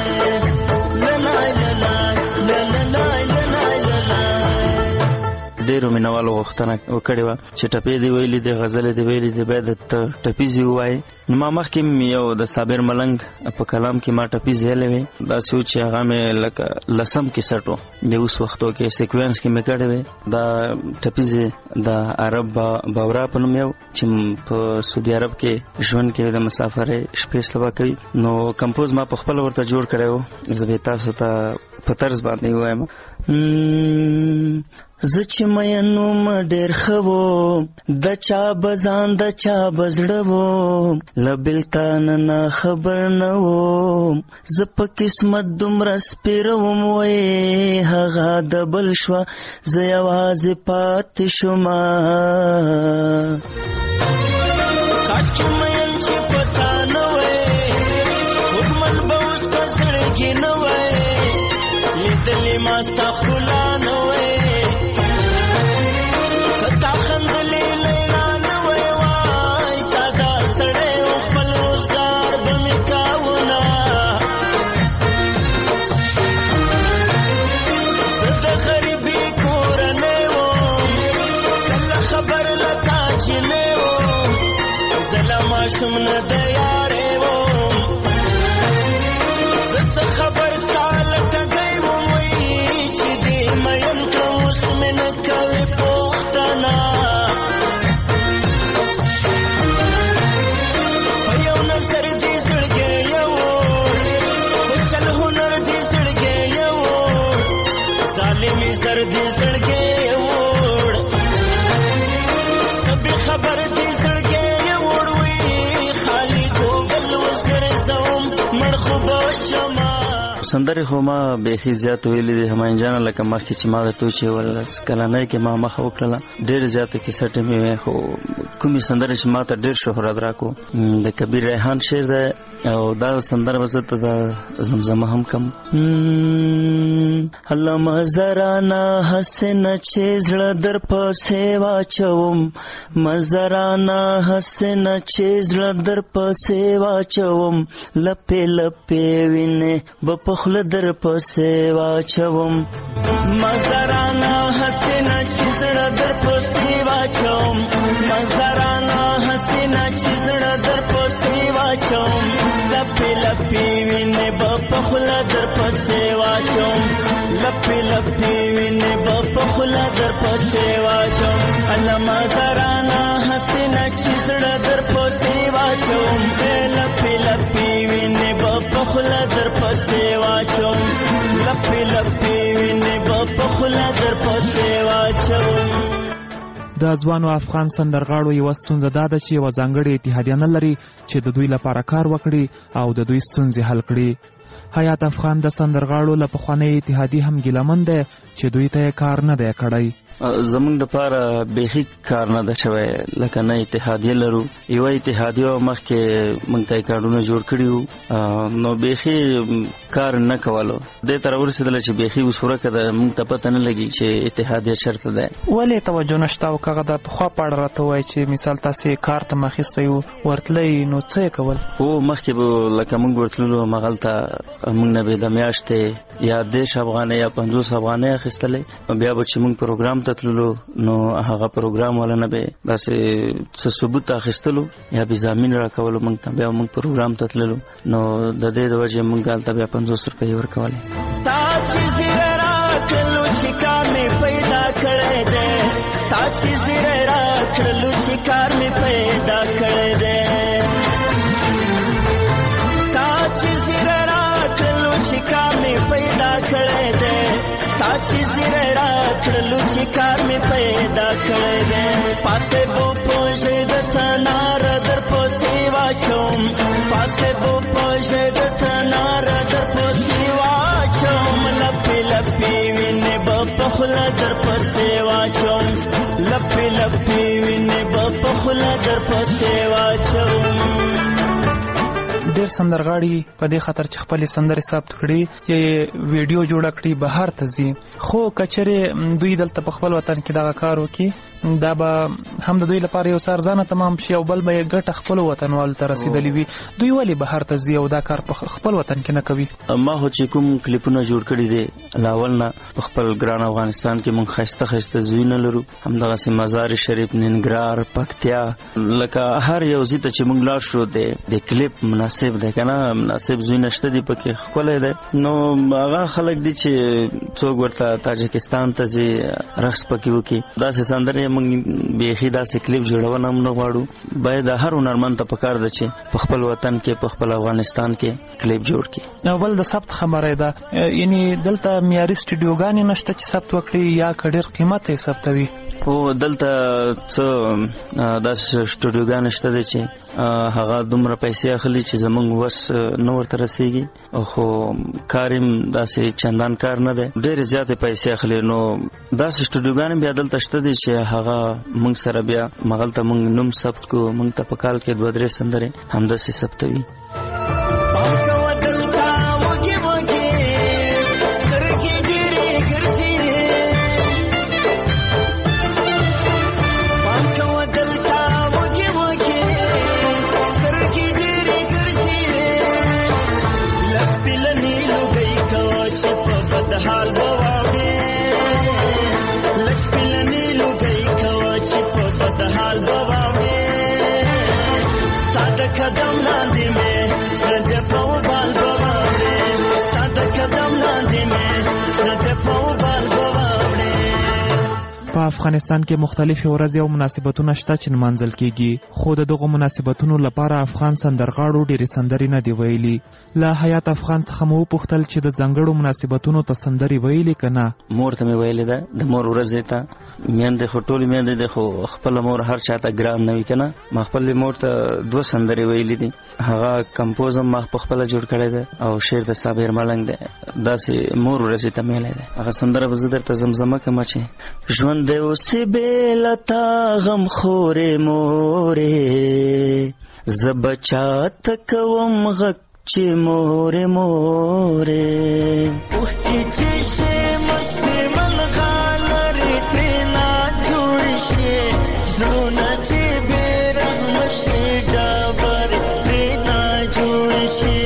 لنای لنای لنای لنای لنای. ډېرو مینوالو غوښتنه وکړې وه چې ټپې دی ویلي دي غزلې دی ویلي دي باید ته ټپیزې ووایې. نو ما مخکې یو د صابر ملنګ په کلام کې ما ټپیز ویلی وی داسې و چې هغه مې لکه لسم کیسټ و د اوس وختو کې سیکوینس کې مې کړی وی. دا ټپیزې د عرب باورا په نوم یو چې په سعودي عرب کې ژوند کوي د مسافرۍ شپې سبا کوي. نو کمپوز ما په خپله ورته جوړ کړی و زه به تاسو ته په طرز باندې ووایم. زه چې مینو م ډېر ښه وم د چا بزان د چا بزړه وم له بېلتان نه خبر نه وم زه په قسمت دومره سپېره وم ویې هغه د بل شوه زه یوازې پاتې شومه. کاش چې مین چې پتا نه وی حکمت به اوس په زړه کې نه وی لیدلې ما ستا ښکلا نه وی کتا خندلې لیلا نه وی وای ساده سړی و خپل روزګار به مې کاونه زه د غریبي کورنۍ وم کله خبر له تا جنۍ وم زه له ماشوم نه د یارې وم زه څه خبر ستا له ټګۍ وم وی چې دې مین کړم اوس مې نه کوې پوښتنه په یو نظر دې زړګی یوړ په چل هنر دې زړګی یوړ ظالمې زر دې زړګی یوړ سبې خبر دې زړګی یوړ وی خالي ګوګل اوس ګرځوم مړ خو به شمه. سندرې خو ما بیخي زیات ویلي دي همایون جانه لکه مخکې چې ما ورته وچې ولس کلنۍ کې ما مخه وکړله ډېرې زیاتې کیسټې مې وې خو کومې سندرې چې ما ته ډېر شهرت راکو د کبیر ریحان شعر دی او دا سندره به زه ته د زمزمه هم کم. علامه زرانه هسې نه چې زړه در پسې واچوم مزرانه هسې نه چې زړه در پسې واچوم لپې لپې وینې به په خوله در پسې واچوم مزرانه هسې نه چې زړه در پسې واچوم مزرانه هسې نه چې زړه در پسې واچوم لپې لپې وینې به په خوله در پسې واچوم لپې لپې وینې به په خوله در پسې واچوم علامه زرانه هسې نه چې زړه در پسې واچوم لپې لپې وینې به په خوله در پسې واچوم لپې لپې وینې به په خوله در پسې واچوم. د ځوانو افغان سندرغاړو یوه ستونزه دا ده چې یوه ځانګړې اتحادیه نه لري چې د دوی لپاره کار وکړي او د دوی ستونزې حل کړي. حیات افغان د سندرغاړو له پخوانۍ اتحادیې هم ګیلمن دی چې دوی ته یې کار نه دی کړی. زمونږ دپاره بیخي کار نه ده شوی لکه نه اتحادیه لرو یوه اتحادیه مخکې موږ ته یې کارډونه جوړ کړي وو نو بیخي کار نه کولو دې ته راورسېدله چې بیخي اوس ورکه ده موږ ته پته نه لګي چې اتحادیه چېرته دی. ولې توجه نشته او که هغه د پخوا په اړه راته ووایي چې مثال تاسې کار ته مخیستی وو ورتلی نو څه یې کول؟ هو مخکې به لکه موږ ورتللو همغلته موږ نه به د میاشتې یا دېرش افغانۍ یا پنځوس افغانۍ اخیستلې بیا به چې موږ پروګرام ته تللو نو هغه پروګرام والا نه به داسې څه ثبوت اخیستلو یا به ضامین راکولو موږ ته بیا موږ پروګرام ته تللو نو د دې د وجې موږ هلته بیا پنځوس روپۍ ورکولې. تا چې زیره راکړلو چې کار مې پیدا کړی دی تا چې زیره راکړلو چې کار مې پیدا کړی دی تا چې زیره راکړلو چې کار مې پیدا کړی دی تا چې زیره راکړلو چې کار مې پیدا کړی دی پاسې بو پوژې د تنار در پسې واچوم پاسې بو پوژې د تنار در پسې واچوم لپې لپې وینې به په خوله در پسې واچوم لپې لپې وینې به په خوله در پسې واچوم. د ډېر سندرغاړي په دې خاطر چې خپل سندرې ثبت کړي یا ویډیو جوړ کړي بهر ته ځي، خو کچره دوی دلته په خپل وطن کې دغه کار وکړي دا به هم د دوی لپاره یو څارزانه تمام شي او بل به ګټه خپل وطنوالو ته رسیدلی وي. دوی ولې بهر ته ځي او دا کار په خپل وطن کې نه کوي؟ ما هو چې کوم کلیپونه جوړ کړي دي لاول نه په خپل ګران افغانستان کې مونږ خسته خسته زوینه لرو، همدغه سي مزار شریف، ننګرهار، پکتیا، لکه هر یو ځای ته چې مونږ لاړ شو د کلیپ مناسب دی کنه، مناسب زوینه شته دي پکې خپل دی. نو هغه خلک دي چې څوک ورته تاجکستان ته ځي رقص پکې وکي، داسې سندرې مونږ بیخي داسې کلیپ جوړونه هم نه غواړو. باید هر هنرمند ته پکار ده چې په خپل وطن کې په خپل افغانستان کې کلیپ جوړ کړي. نو بل د ثبت خبره ده، یعنی دلته معیاري سټوډیوګانې نشته چې ثبت وکړي یا کډیر قیمت یې ثبتوي؟ او دلته څه داسې سټوډیوګانې شته دي چې هغه دومره پیسې اخلي چې زمونږ وس نه ورته رسیږي، خو کار هم داسې چندان کار نه دی، ډېرې زیاتې پیسې اخلي. نو داسې سټوډیوګانې بیا دلته شته دي چې هغه مونږ سره بیا مغلته مونږ نوم ثبت کو، مونږ ته په کال کې دوه درې سندرې همداسې ثبتوي. په افغانستان کې مختلفې ورځې او مناسبتونه شته چې نمانځل کیږي، خو د دغو مناسبتونو لپاره افغان سندرغاړو ډېرې سندرې نه دی ویلي. له حیات افغان څخه مو وپوښتل چې د ځانګړو مناسبتونو ته سندرې ویلي که نه؟ مور ته مې ویلې ده، د مور ورځې ته. میندې خو ټولې میندې دي، خو خپله مور هر چا ته ګران نه وي که نه. ما خپلې مور ته دوه سندرې ویلي دي، هغه کمپوز هم ما په خپله جوړ کړی دی او شعر د صابر ملنګ دی، داسې مور ورځې ته میلی دی. هغه سندره به زه درته زمزمه کړم چې ژوند دی اوسې بېلتا غم خورې مورې، زه بچا ته کوم غږ چې مورې مورې، اوښکې چې شي مستې ملغالرې ترېنه جوړ شي، زړونه چې بې رحمه شي ډبرې ترېنه جوړ شي،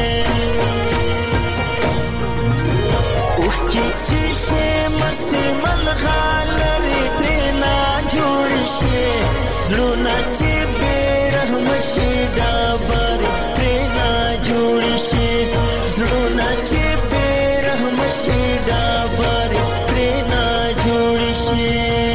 اوښکې چې شي مستې ملغالرې ترېنه جوړ شي، زړونه چې بې رحمه شي ډبرې ترېنه جوړ شي، زړونه چې بې رحمه شي ډبرې ترېنه جوړ شي.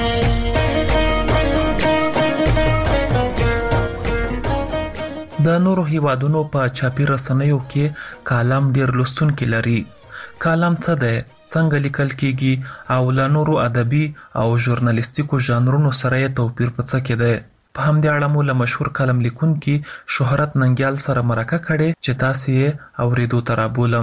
د نورو هیوادونو په چاپي رسنیو کې کالم ډېر لوستونکي لري. کالم څه دی، څنګه لیکل کیږي او له نورو ادبي او ژورنالیستیکو ژانرونو سره یې توپیر په څه کې دی؟ په همدې اړه مو له مشهور کالم لیکونکي شهرت ننګیال سره مرکه کړې چې تاسې یې اورېدو ته رابولم.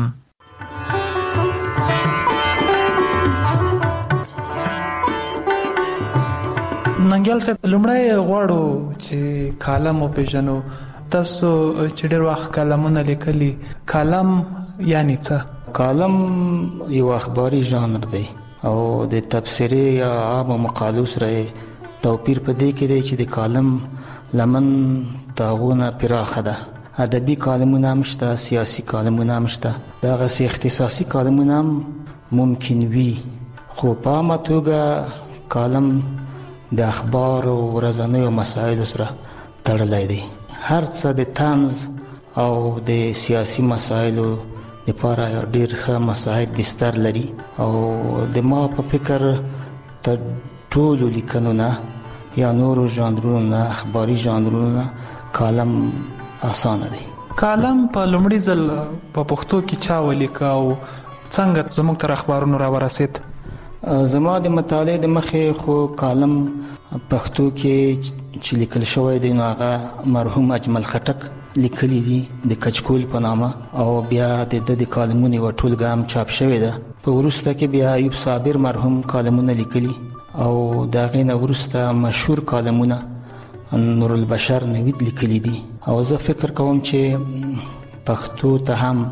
ننګیال صاحب، لومړی غواړو چې کالم وپېژنو. تاسو چې ډېر وخت کالمونه لیکلي، کالم یعنی څه؟ کالم یو اخباري ژانر دی او د تبصرې یا عامو مقالو سره توپیر په دې کې دی چې د کالم لمن داغونه پراخه ده. ادبي کالمونه هم شته، سیاسي کالمونه هم شته، دغسې اختصاصي کالمونه هم ممکن وي، خو په عامه توګه کالم د اخبار او ورځنیو مسایلو سره تړلی دی. هر څه د طنز او د سیاسي مسایلو لپاره ډېر ښه مساعد بستر لري او د ما په فکر تر ټولو لیکنو نه یا نورو ژانرونو نه، اخباري ژانرونو نه، کالم اسانه دی. کالم په لومړي ځل په پښتو کې چا ولیکه او څنګه زموږ تر اخبارونو راورسېد؟ زما د مطالعې د مخې خو کالم پښتو کې چې لیکل شوی دی نو هغه مرحوم اجمل خټک لیکلي دي د کچکول په نامه، او بیا د د د کالمونو یوه ټولګه هم چاپ شوې ده. په وروسته کې بیا ایوب صابر مرحوم کالمونه لیکلي او د هغې نه وروسته مشهور کالمونه نور البشر نوید لیکلي دي. او زه فکر کوم چې پښتو ته هم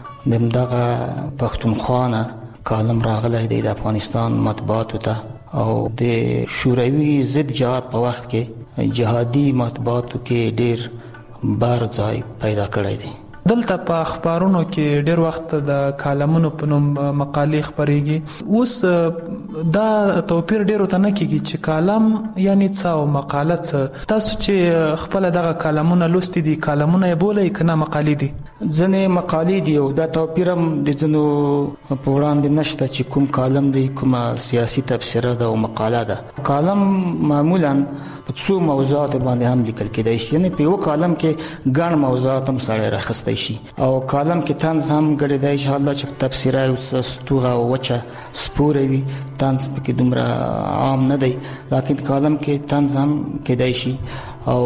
دغه پښتونخوا کالم راغلی دی د افغانستان مطبوعاتو ته او د شوروي ضد جهاد په وخت کې جهادي مطبوعاتو کې ډیر بار ځای پیدا کړی دی. دلته په اخبارونو کې ډیر وخت د کالمونو په نوم مقالې خبريږي. اوس دا توپیر ډیر ته نه کیږي چې کالم یعنی څه او مقاله څه. تاسو چې خپل دغه کالمونه لوستي دي کالمونه یې بولئ کنه مقالې دي؟ ځنې مقالې دي او دا توپیر هم د ځنو په وړاندې نشته چې کوم کالم دی کومه سیاسي تبصره ده او مقاله ده. کالم معمولا په څو موضوعات باندې هم لیکل کېدای شي، یعنی په یو کالم کې ګڼ موضوعات هم سره راخسته شي او کالم کې طنز هم ګډېدای شي. الله چې تبصره او ستوغه او وچه سپوره وي طنز پکې دومره عام نه دی، لکه کالم کې طنز هم کېدای شي او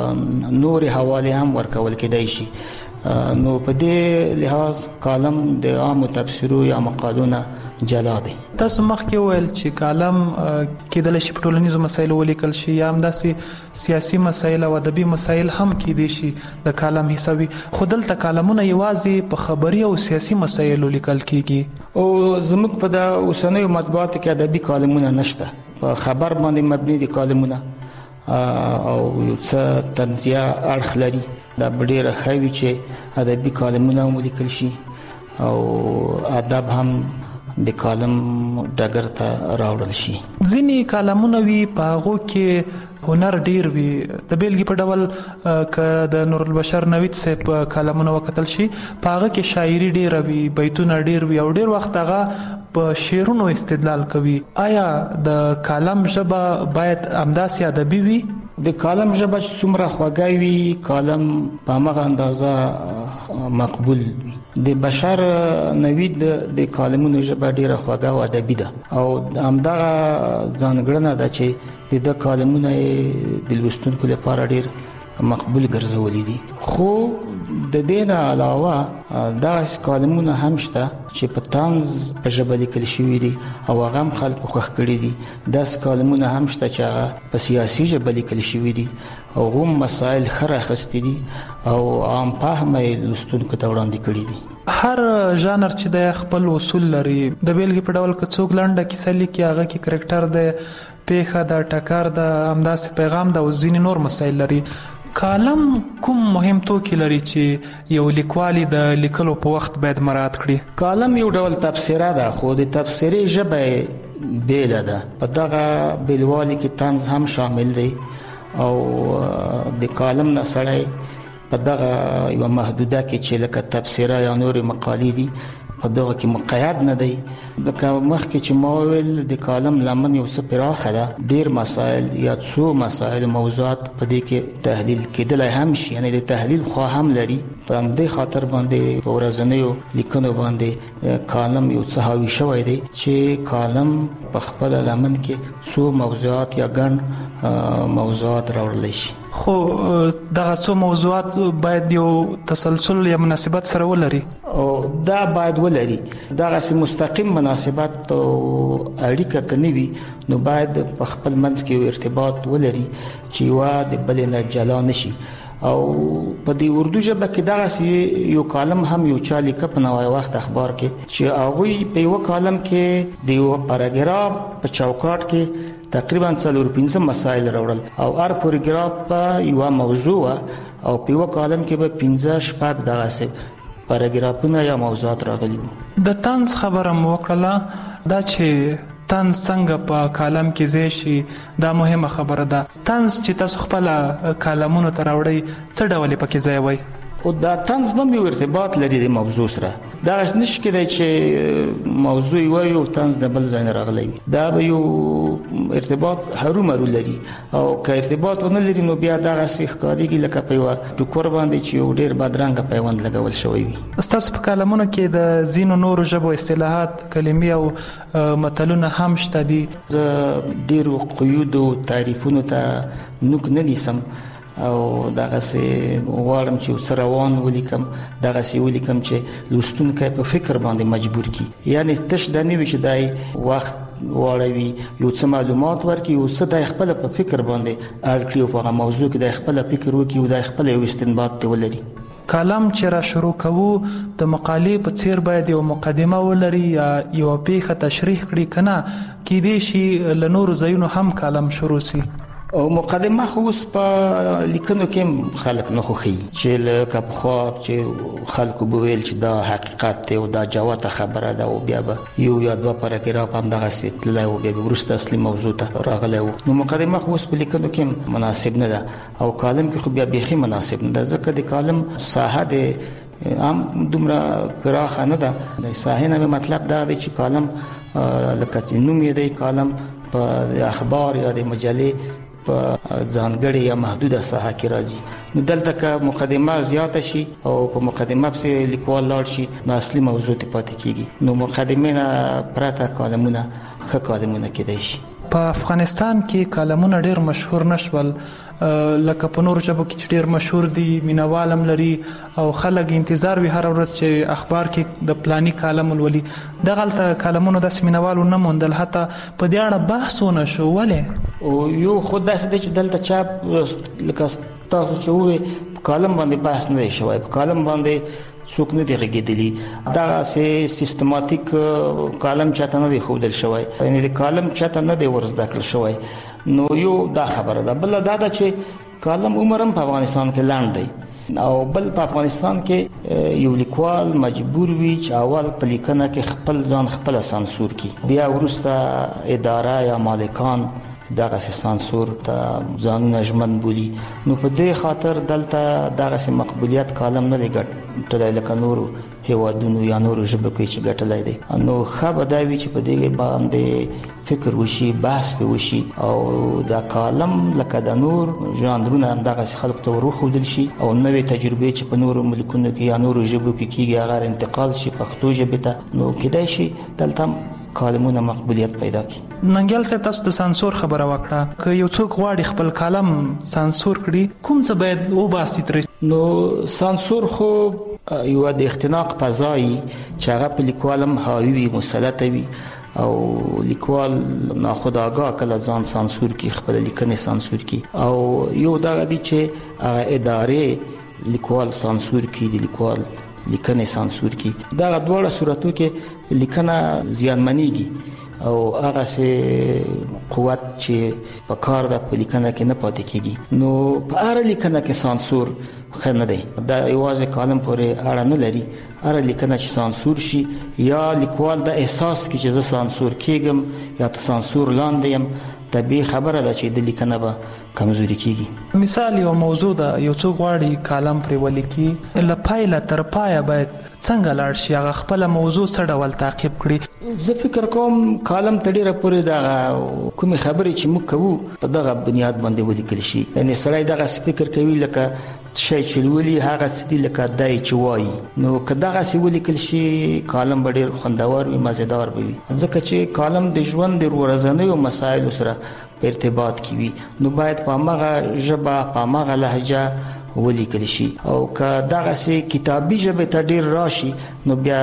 نور حواله هم ورکول کېدای شي. نو په دې لحاظ کالم د عام تبصرو یا مقالونه جلا دي. تاسو مخکې ویل چې کالم کېدل شي په ټولنیزو مسایلو ولیکل شي یا هم داسې سیاسي مسایل او ادبي مسایل هم کېدي شي د کالم حسابي، خو دلته کالمونه یوازې په خبري او سیاسي مسایلو لیکل کېږي او زموږ په د اوسنیو مطبوعاتو کې ادبي کالمونه نشته. په خبر باندې مبني دي کالمونه او یو څه طنزیه اړخ لري. دا ډېره ښه وي چې ادبي کالمونه هم ولیکل شي او ادب هم د کالم ډګر ته راوړل شي. ځینې کالمونه وي په هغو کې هنر ډیر وي. د بیلګې په ډول که د نور البشر نوید صاحب کالمونه وکتل شي په هغه کې شاعري ډیره وي، بیتونه ډیر وي او ډیر وخت هغه په شعرونو استدلال کوي. آیا د کالم ژبه باید همداسې ادبي وي؟ د کالم ژبه څومره خوږه وي کالم په هغه اندازه مقبول وي. د بشر نوید د کالمونو ژبه ډیره خوږه او ادبي ده او همدغه ځانګړنه ده چې د کالمونه د لوستونکو لپاره ډیر مقبول ګرځولې دي. خو د دې نه علاوه دا کالمونه هم شته چې په طنز په ژبه لیکل شوي دي او هغه هم خلکو خوښ کړي دي. دا کالمونه هم شته چې هغه په سیاسي ژبه لیکل شوي دي او هم مسایل ښه راخستي دي او عام فهمه لوستونکو ته وړاندې کړي دي. هر ژانر چې د خپل اصول لري. د بیلګې په ډول که څوک لنډه کیسه لیکي هغه کې کرکټر د پیښه د ټکر د همداسې پیغام د او ځینې نور مسایل لري. کالم کوم مهم توکي لري چې یو لیکوالي د لیکلو په وخت باید مراعات کړي؟ کالم یو ډول تبصره ده خو د تبصرې ژبه بیله ده. په دغه بیلوالي کې طنز هم شامل دی او د کالم نه سړی په دغه یو محدوده کې چې لکه تبصره یا نور مقالې دي په دغه کې مقید نه دی. لکه مخکې چې ما ویل د کالم لمن یو څه پراخه ده، ډیر مسایل یا څو مسایل موضوعات په دې کې تحلیل کېدلای هم شي، یعنی د تحلیل خو هم لري. په همدې خاطر باندې په ورځنیو لیکنو باندې کالم یو څه حاوی شوی دی چې کالم په خپل لمن کې څو موضوعات یا ګڼ موضوعات راوړل شي. خو دغه څو موضوعات باید یو تسلسل یا مناسبت سره ولري او دا باید ولري. دغه سي مستقیم مناسبت او اړیکه کني وي نو باید په خپل منځ کې یو ارتباط ولري چې وا د بل نه جلا نشي. او په دې اردو ژبه کې دغه یو کالم هم یو چا لیکه په نوای وخت اخبار کې چې هغه په یو کالم کې د یو پاراګراف په چوکاټ کې تقریبا څلور پنځه مسایل راوړل او هر پاراګراف په یو موضوع او په یو کالم کې به پنځه شپږ دغه څه پاراګرافونه یا موضوعات راغلي. د طنز خبره مو وکړه دا چې طنز څنګه په کالم کې ځای شي دا مهمه خبره ده. طنز چې تاسو خپل کالمونو ته راوړئ څه ډول پکې ځای وای؟ او دا طنز هم یو ارتباط لري د موضوع سره. دا نشي کېدای چې موضوع وي او طنز د بل ځای نه راغلی وي. دا به یو ارتباط هرومرو لري او که ارتباط ونه لري نو بیا دغه څه ښکارېږي لکه په یو ټوکر باندې چې یو ډېر بدرنګه پیوند لګول شوی وي. ستاسو په کالمونو کې د ځینو نورو ژبو اصطلاحات کلمې او متلونه هم شته دي. زه ډېرو قیودو تعریفونو ته نوک نه نیسم او دغه سي غواړم چې سروان ولیکم دغه سي ولیکم چې لوستونکي په فکر باندې مجبور کی. یعنی تش د نیوي چې دای وخت واړوي یو څه معلومات ورکي او څه د خپل په فکر باندې اړ کړی او په موضوع کې د خپل فکر وکي او د خپل یو استنباط ته ولري. کالم چې را شروع کوو د مقالې په څیر باید یو مقدمه ولري یا یو پیښه تشریح کړي کنه کېدای شي له نورو ځایونو هم کالم شروع سي او مقدمه خو اوس په لیکنو کې خلک نه خوښي چې لکه پخوا چې خلکو به ویل چې دا حقیقت دی او دا جوته خبره ده او بیا به یو یا دوه پاراګراف هم دغسې تللی او بیا به وروسته اصلي موضوع ته راغلی و. نو مقدمه خو اوس په لیکنو کې مناسب نه ده او کالم کې خو بیا بیخي مناسب نه ده ځکه د کالم ساحه د هم دومره پراخه نه ده. د ساحې نه مطلب دا دی چې کالم لکه چې نوم یې دی کالم په اخبار یا د مجلې په ځانګړې یا محدوده ساحه کې راځي. نو دلته که مقدمه زیاته شي او په مقدمه پسې لیکوال لاړ شي نو اصلي موضوع ته پاتې کیږي. نو مقدمه نه پرته کالمونه ښه کالمونه کېدای شي. په افغانستان کې کالمونه ډېر مشهور نشول لکه په نورو ژبو کې چې ډېر مشهور دي مینوال هم لري او خلک انتظار وي هر ورځ چې اخبار کې د پلاني کالم ولولي. دغلته کالمونو داسې مینوال ونه موندل حتی په دې اړه بحث ونه شو. ولې؟ او یو خود داسې دی چې دلته چاپ لکه تاسو چې ووایئ په کالم باندې بحث نه دی شوی په کالم باندې څوک نه دی غږېدلي دغسې سیستماتیک کالم چاته نه دی ښودل شوی یعنې د کالم چاته نه دی ور زده کړل شوی. نو یو دا خبره ده. بله دا ده چې کالم عمر هم په افغانستان کې لنډ دی او بل په افغانستان کې یو لیکوال مجبور وي چې اول په لیکنه کې خپل ځان خپل سانسور کړي بیا وروسته اداره یا مالکان دغسې سانسور ته ځانونه ژمن بولي. نو په دې خاطر دلته دغسې مقبولیت کالم نه دی ګټلی لکه نورو هیوادونو یا نورو ژبو کې چې ګټلی دی. نو ښه به دا وي چې په دې باندې فکر وشي بحث پې وشي او دا کالم لکه د نور ژانرونه دغسې خلکو ته ور وښودل شي او نوې تجربې چې په نورو ملکونو کې یا نورو ژبو کې کېږي هغه انتقال شي پښتو ژبې ته. نو کېدای شي دلته کالمونه مقبولیت پیدا کړي. ننګیال صاحب تاسو د سانسور خبره وکړه که یو څوک غواړي خپل کالم سانسور کړي کوم څه باید وباسي ترې؟ نو سانسور خو یو د اختناق فضایي چې هغه په لیکوال هم حاوي وي مسلطه وي او لیکوال ناخودآګاه کله ځان سانسور کړي خپل لیکنې سانسور کړي او یو دغه دی چې هغه ادارې لیکوال سانسور کړي د لیکوال لیکنې سانسور کی. دا دواړه صورتو کې لیکنه زیانمنېږي او هغه سه قوت چې په کار د په لیکنه کې نه پاتې کیږي. نو په هر لیکنه کې سانسور ښه نه دی. دا یوازې کالم پورې اړه نه لري. هر لیکنه چې سانسور شي یا لیکوال د احساس کې چې زه سانسور کېږم یا ته سانسور لاندې یم طبیعي خبره ده چې د لیکنه به کمزوري کیږي. مثال یو موضوع ده یو څوک غواړي کالم پرې ولیکي له پایله تر پایه باید څنګه لاړ شي هغه خپله موضوع څه ډول تعقیب کړي؟ زه فکر کوم کالم ته ډېره پورې دغه کومې خبرې چې موږ کوو په دغه بنیاد باندې ولیکل شي. یعنې سړی دغسې فکر کوي لکه شی چې لولي هغسې دي لکه دی چې وایي. نو که دغسې ولیکل شي کالم به ډېر خوندور وي مزیدار به وي ځکه چې کالم د ژوند د ورځنیو مسایلو سره په ارتباط کې وي. نو باید په هماغه ژبه په هماغه لهجه ولیکل شي او که دغسې کتابي ژبې ته ډېر راشي نو بیا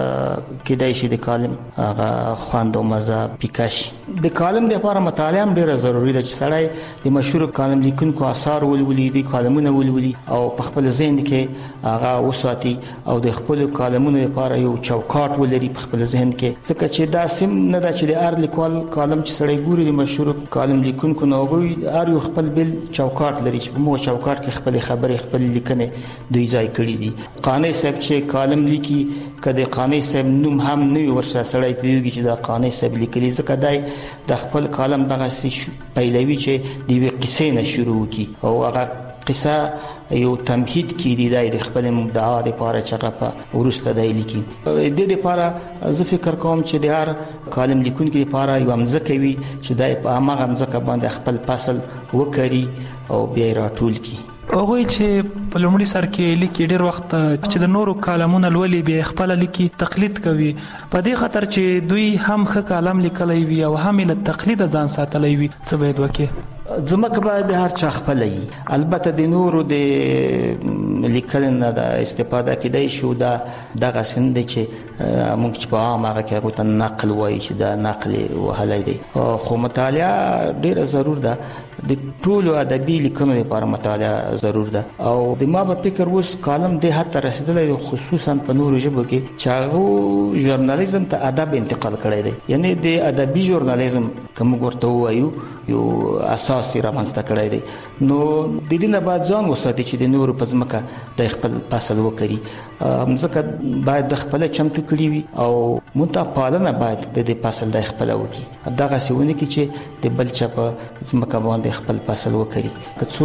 کېدای شي د کالم هغه خوند او مزه پیکه شي. د کالم دپاره مطالعه هم ډېره ضروري ده چې سړی د مشهورو کالم لیکونکو اثار ولولي د کالمونه ولولي او په خپل ذهن کې هغه وساتي او د خپلو کالمونو لپاره یو چوکاټ ولري په خپل ذهن کې ځکه چې داسې نه ده چې د هر لیکوال کالم چې سړی ګوري د مشهورو کالم لیکونکو نو هغوی هر یو خپل بل چوکاټ لري چې په موږ چوکاټ کې خپلې خبرې خپل لیکنې دوی ځای کړي دي. قانع صاحب چې کالم لیکي که د قانع صاحب نوم هم نه وي ورسره سړی پوهېږي چې دا قانع صاحب لیکلي ځکه دی د خپل کالم دغسې پیلوي چې د یوې قصې نه شروع وکړي او هغه قصه یو تمهید کیدی دی د خپل مدعا لپاره چې هغه په وروسته دی لیکي. د دې لپاره زه فکر کوم چې د هر کالم لیکونکي لپاره یو مځکه وي چې دی په هماغه مځکه باندې خپل فصل وکري او بیا یې راټول کړي. هغوی چې په لومړي سر کې لیکي ډېر وخت چې د نورو کالمونه لولي بیا خپله لیکي تقلید کوي په دې خاطر چې دوی هم ښه کالم لیکلی وي او هم یې له تقلیده ځان ساتلی وي څه باید وکړي؟ ځمکه باید د هر چا خپله وي. البته د نورو د لیکلو نه د استفاده کېدای شي دا دغسې نه دی چې موږ چې په عام هغه کې هغه ته نقل وایي چې دا نقل وهلای دی خو مطالعه ډیره ضرور ده د ټولو ادبي لیکنو لپاره مطالعه ضرور ده او د ما په فکر اوس کالم د حتی رسیدلی خصوصا په نورو ژبو کې چې هغه ژورنالیزم ته ادب انتقال کړی دی یعنی د ادبي ژورنالیزم کوم ورته وایو یو اساس رامنځته کړی دی نو د دې نه بعد ځان وساتي چې د نورو په ځمکه د خپل فصل وکړي ځکه باید د خپل چمتو کړی وي او متپالنه باید د دې فصل د خپل وکړي دغه سیونه کې چې د بل چا په ځمکه باندې خپل فصل وکړي که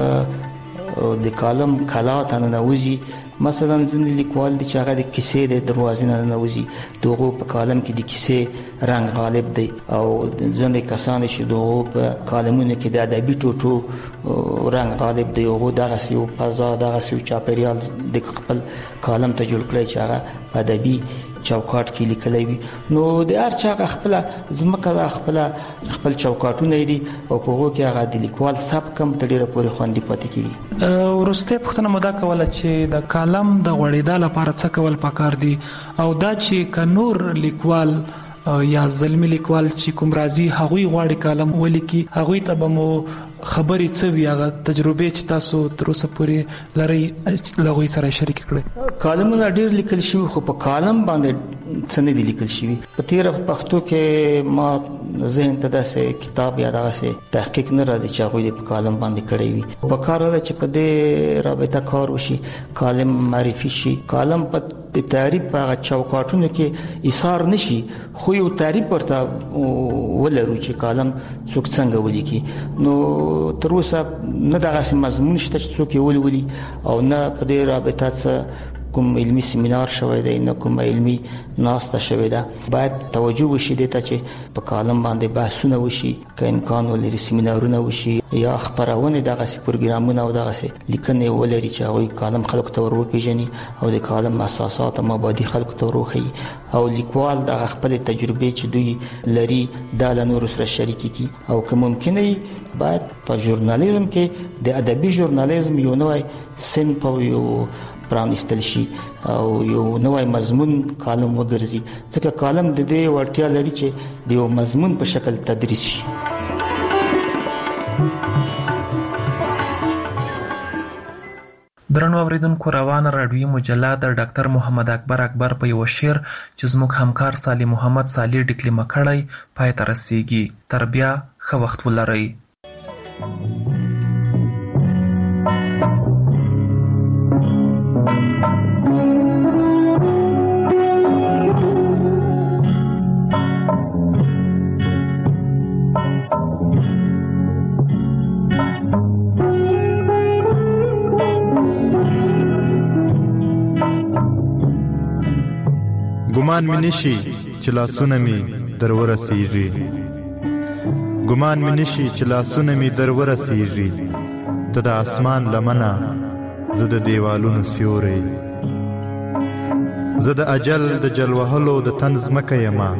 څوک د کالم کلا ته ننوځي مثلا ځینې لیکوال دي چې هغه د کیسې د دروازې نه ننوځي دغه په کالم کې د کیسې رنګ غالب دی او ځینې کسان چې دغه په کالمونو کې د ادبي ټوټو رنګ غالب دی او دغه یو فضا دغه یو چاپیریال د خپل کالم ته جوړ کړی چې هغه په ادبي چوکاټ کې لیکلی وي نو د هر چا خپل ځمکه خپل خپل چوکاټونه دي او په هغه کې هغه د لیکوال سبک هم تر ډیره پورې خوندي پاتې کیږي ورسته پښتنه مدا کوله چې د کالم د غوړېدا لپاره څه کول پکار دي او دا چې ک نور لیکوال یا ظلمي لیکوال چې کوم راځي هغوی غواړي کالم ولیکي هغوی ته به مو خبرې څه وي هغه تجربه چې تاسو تر اوسه پورې لري لغوي سره شریک کړئ کالمونه ډیر لیکل شوی خو په کالم باندې څه نه دي لیکل شوی په تیر پښتو کې ما ذهن ته داسې کتاب یا دغه تحقیق نه راځي چې هغه په کالم باندې کړی وي په کار راځي چې په دې رابطه کار وشي کالم معرفي شي کالم په د تعریف په چوکاټونو کې ایثار نشي خو یو تعریف ورته ولرو چې کالم څوک څنګه ولیکي نو تر اوسه نه دغه مضمون شته چې څوک یې ولولي او نه په دې رابطه څه کوم علمي سیمینار شوی دی نه کوم علمي ناسته شوی ده باید توجه وشي د ته چې په کالم باندې بحثونه وشي که امکان ولري سیمینارونه وشي یا خبرونه دغه سي پروګرامونه او دغه سي لیکنې ولري چې هغه کالم خلکو ته ورپېژني او د کالم اساسات او مبادی خلکو ته وروخي او لیکوال د خپل تجربه چې دوی لري د نورو سره شریک کی او که ممکنه باید په ژورنالیزم کې د ادبي ژورنالیزم یو نوی صنف او یو پرانستل شي او یو نوی مضمون کالم وګرځي ځکه کالم د دې وړتیا لري چې د یو مضمون په شکل تدریس شي درنو اوریدونکو روانه راډیوي مجله د ډاکټر محمد اکبر اکبر په یو شعر چې زموږ همکار صالح محمد صالح ډکلیمه کړی پای ته رسیږي تر بیا ښه وخت ولرئ ګمان مې نشي چې لاسونه مې در ورسیږي ګمان مې نشي چې لاسونه مې در ورسیږي ته د اسمان لمنه زه د دیوالونو سیوری زه د اجل د جلوهلو د طنز مکه یما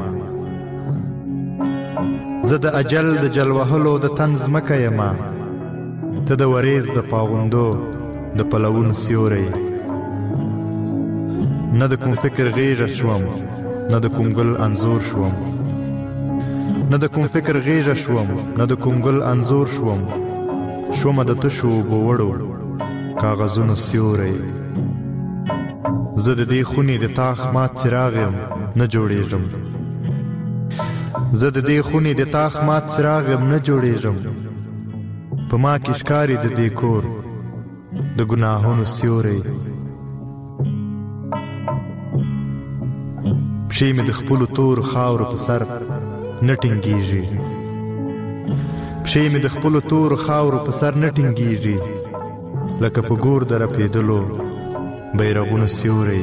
زه د اجل د جلوهلو د طنز مکه یما ته د وریز د پاغوندو د پلوون سیوری نه د کوم فکر غیږه شوم نه د کوم ګل انزور شوم نه د کوم فکر غیږه شوم نه د کوم ګل انزور شوم شوم د تشو بوړو کاغذونو سیوری زه د دې خونې د تاخ مات څراغ یم نه جوړېږم زه د دې خونې د تاخ مات څراغ یم نه جوړېږم په ما کې ښکاري د دې کور د ګناهونو سیوری پښې مې د خپلو تورو خاورو په سر نه ټینګېږي پښې مې د خپلو تورو خاورو په سر نه ټینګېږي لکه په ګور د رپېدلو بیرغونو سیوری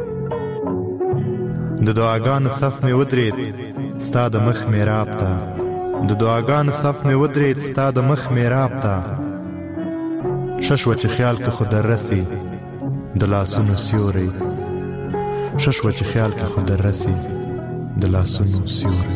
د دعاګانو صف مې ودرېد ستا د مخ میراب ته د دعاګانو صف مې ودرېد ستا د مخ میراب ته ښه شوه چې خیال کې خو در رسي د لاسونو سیوری ښه شوه چې خیال کې خو در رسي د لاسونو سیوری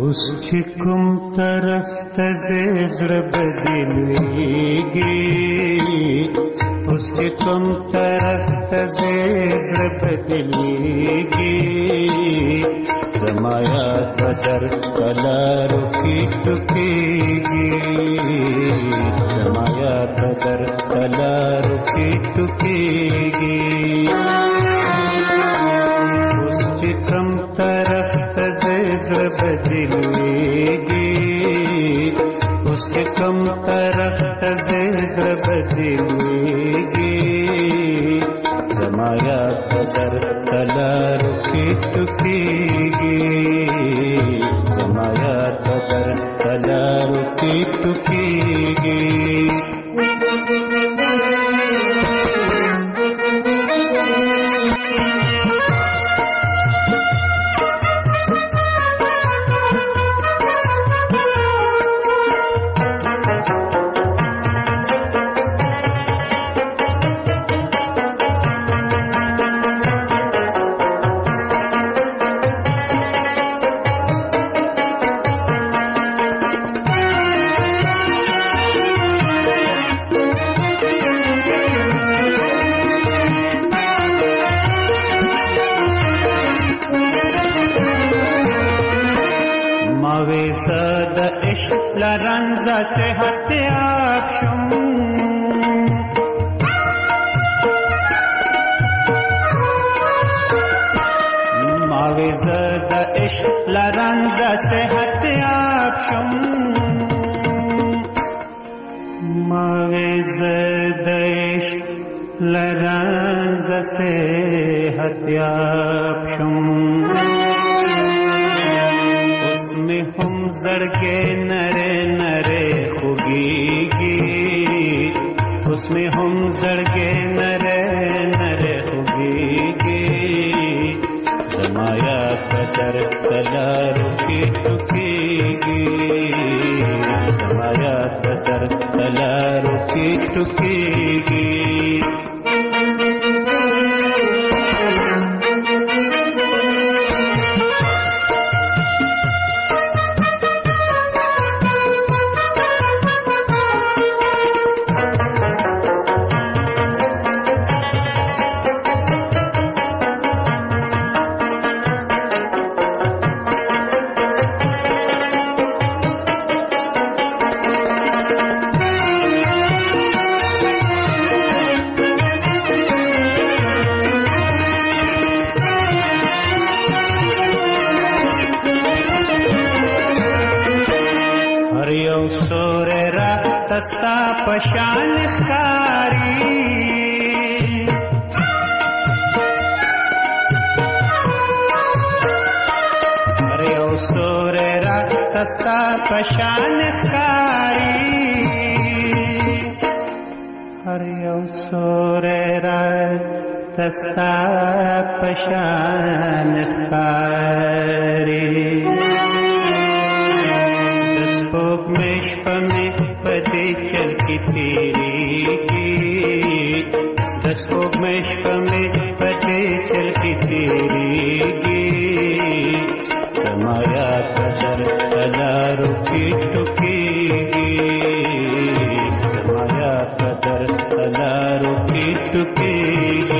اوس چې کوم طرف ته زړه بدلېږي اوس چې کوم طرف ته زړه بدلېږي زما یاد به در کلارو کې ټوکېږي زما یاد به در کلارو کې ټوکېږي اوس چې کوم طرف ته زړه بدلېږي اوس چې کوم طرف ته زړه بدلېږي زما یاد به در کلارو کې ټوکېږي زما یاد به در کلارو کې ټوکېږي لرنزا صحت یاب شم ماوی زد عشق لرنزا صحت یاب شم ماوی زد عشق لرنزا صحت یاب شم उसमें हम जरके नरे नरे खुगीगी उसमें हम जरके नरे नरे खुगीगी जमाया कदर कलारू की टुकीगी जमाया कदर कलारू की टुकीगी सस्ता पशान खारी अरे ओ सोरे रात सस्ता पशान खारी अरे ओ सोरे रात सस्ता पशान खारी दस्पोक में शपमे पते चल की तेरी की दसको मश्क में पते चल की तेरी की समाया कदर कलारू की टुकीगी समाया कदर कलारू की टुकीगी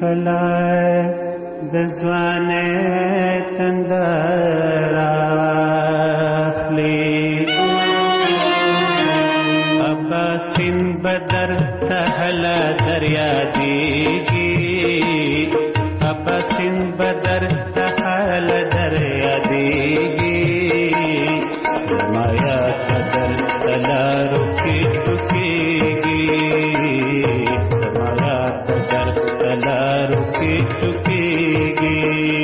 कला दज़वाने तंदरा تهلا دریا دیږي اپسین بدر تهلا دریا دیږي مایا قدر تلارو کی ټکیږي مایا قدر تلارو کی ټکیږي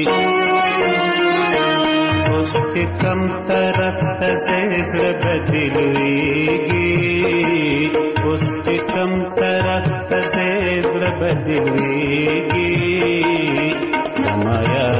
اوس کم طرف ته زړه بدلويږي اوس کم طرف ته زړه بدلويږي مایا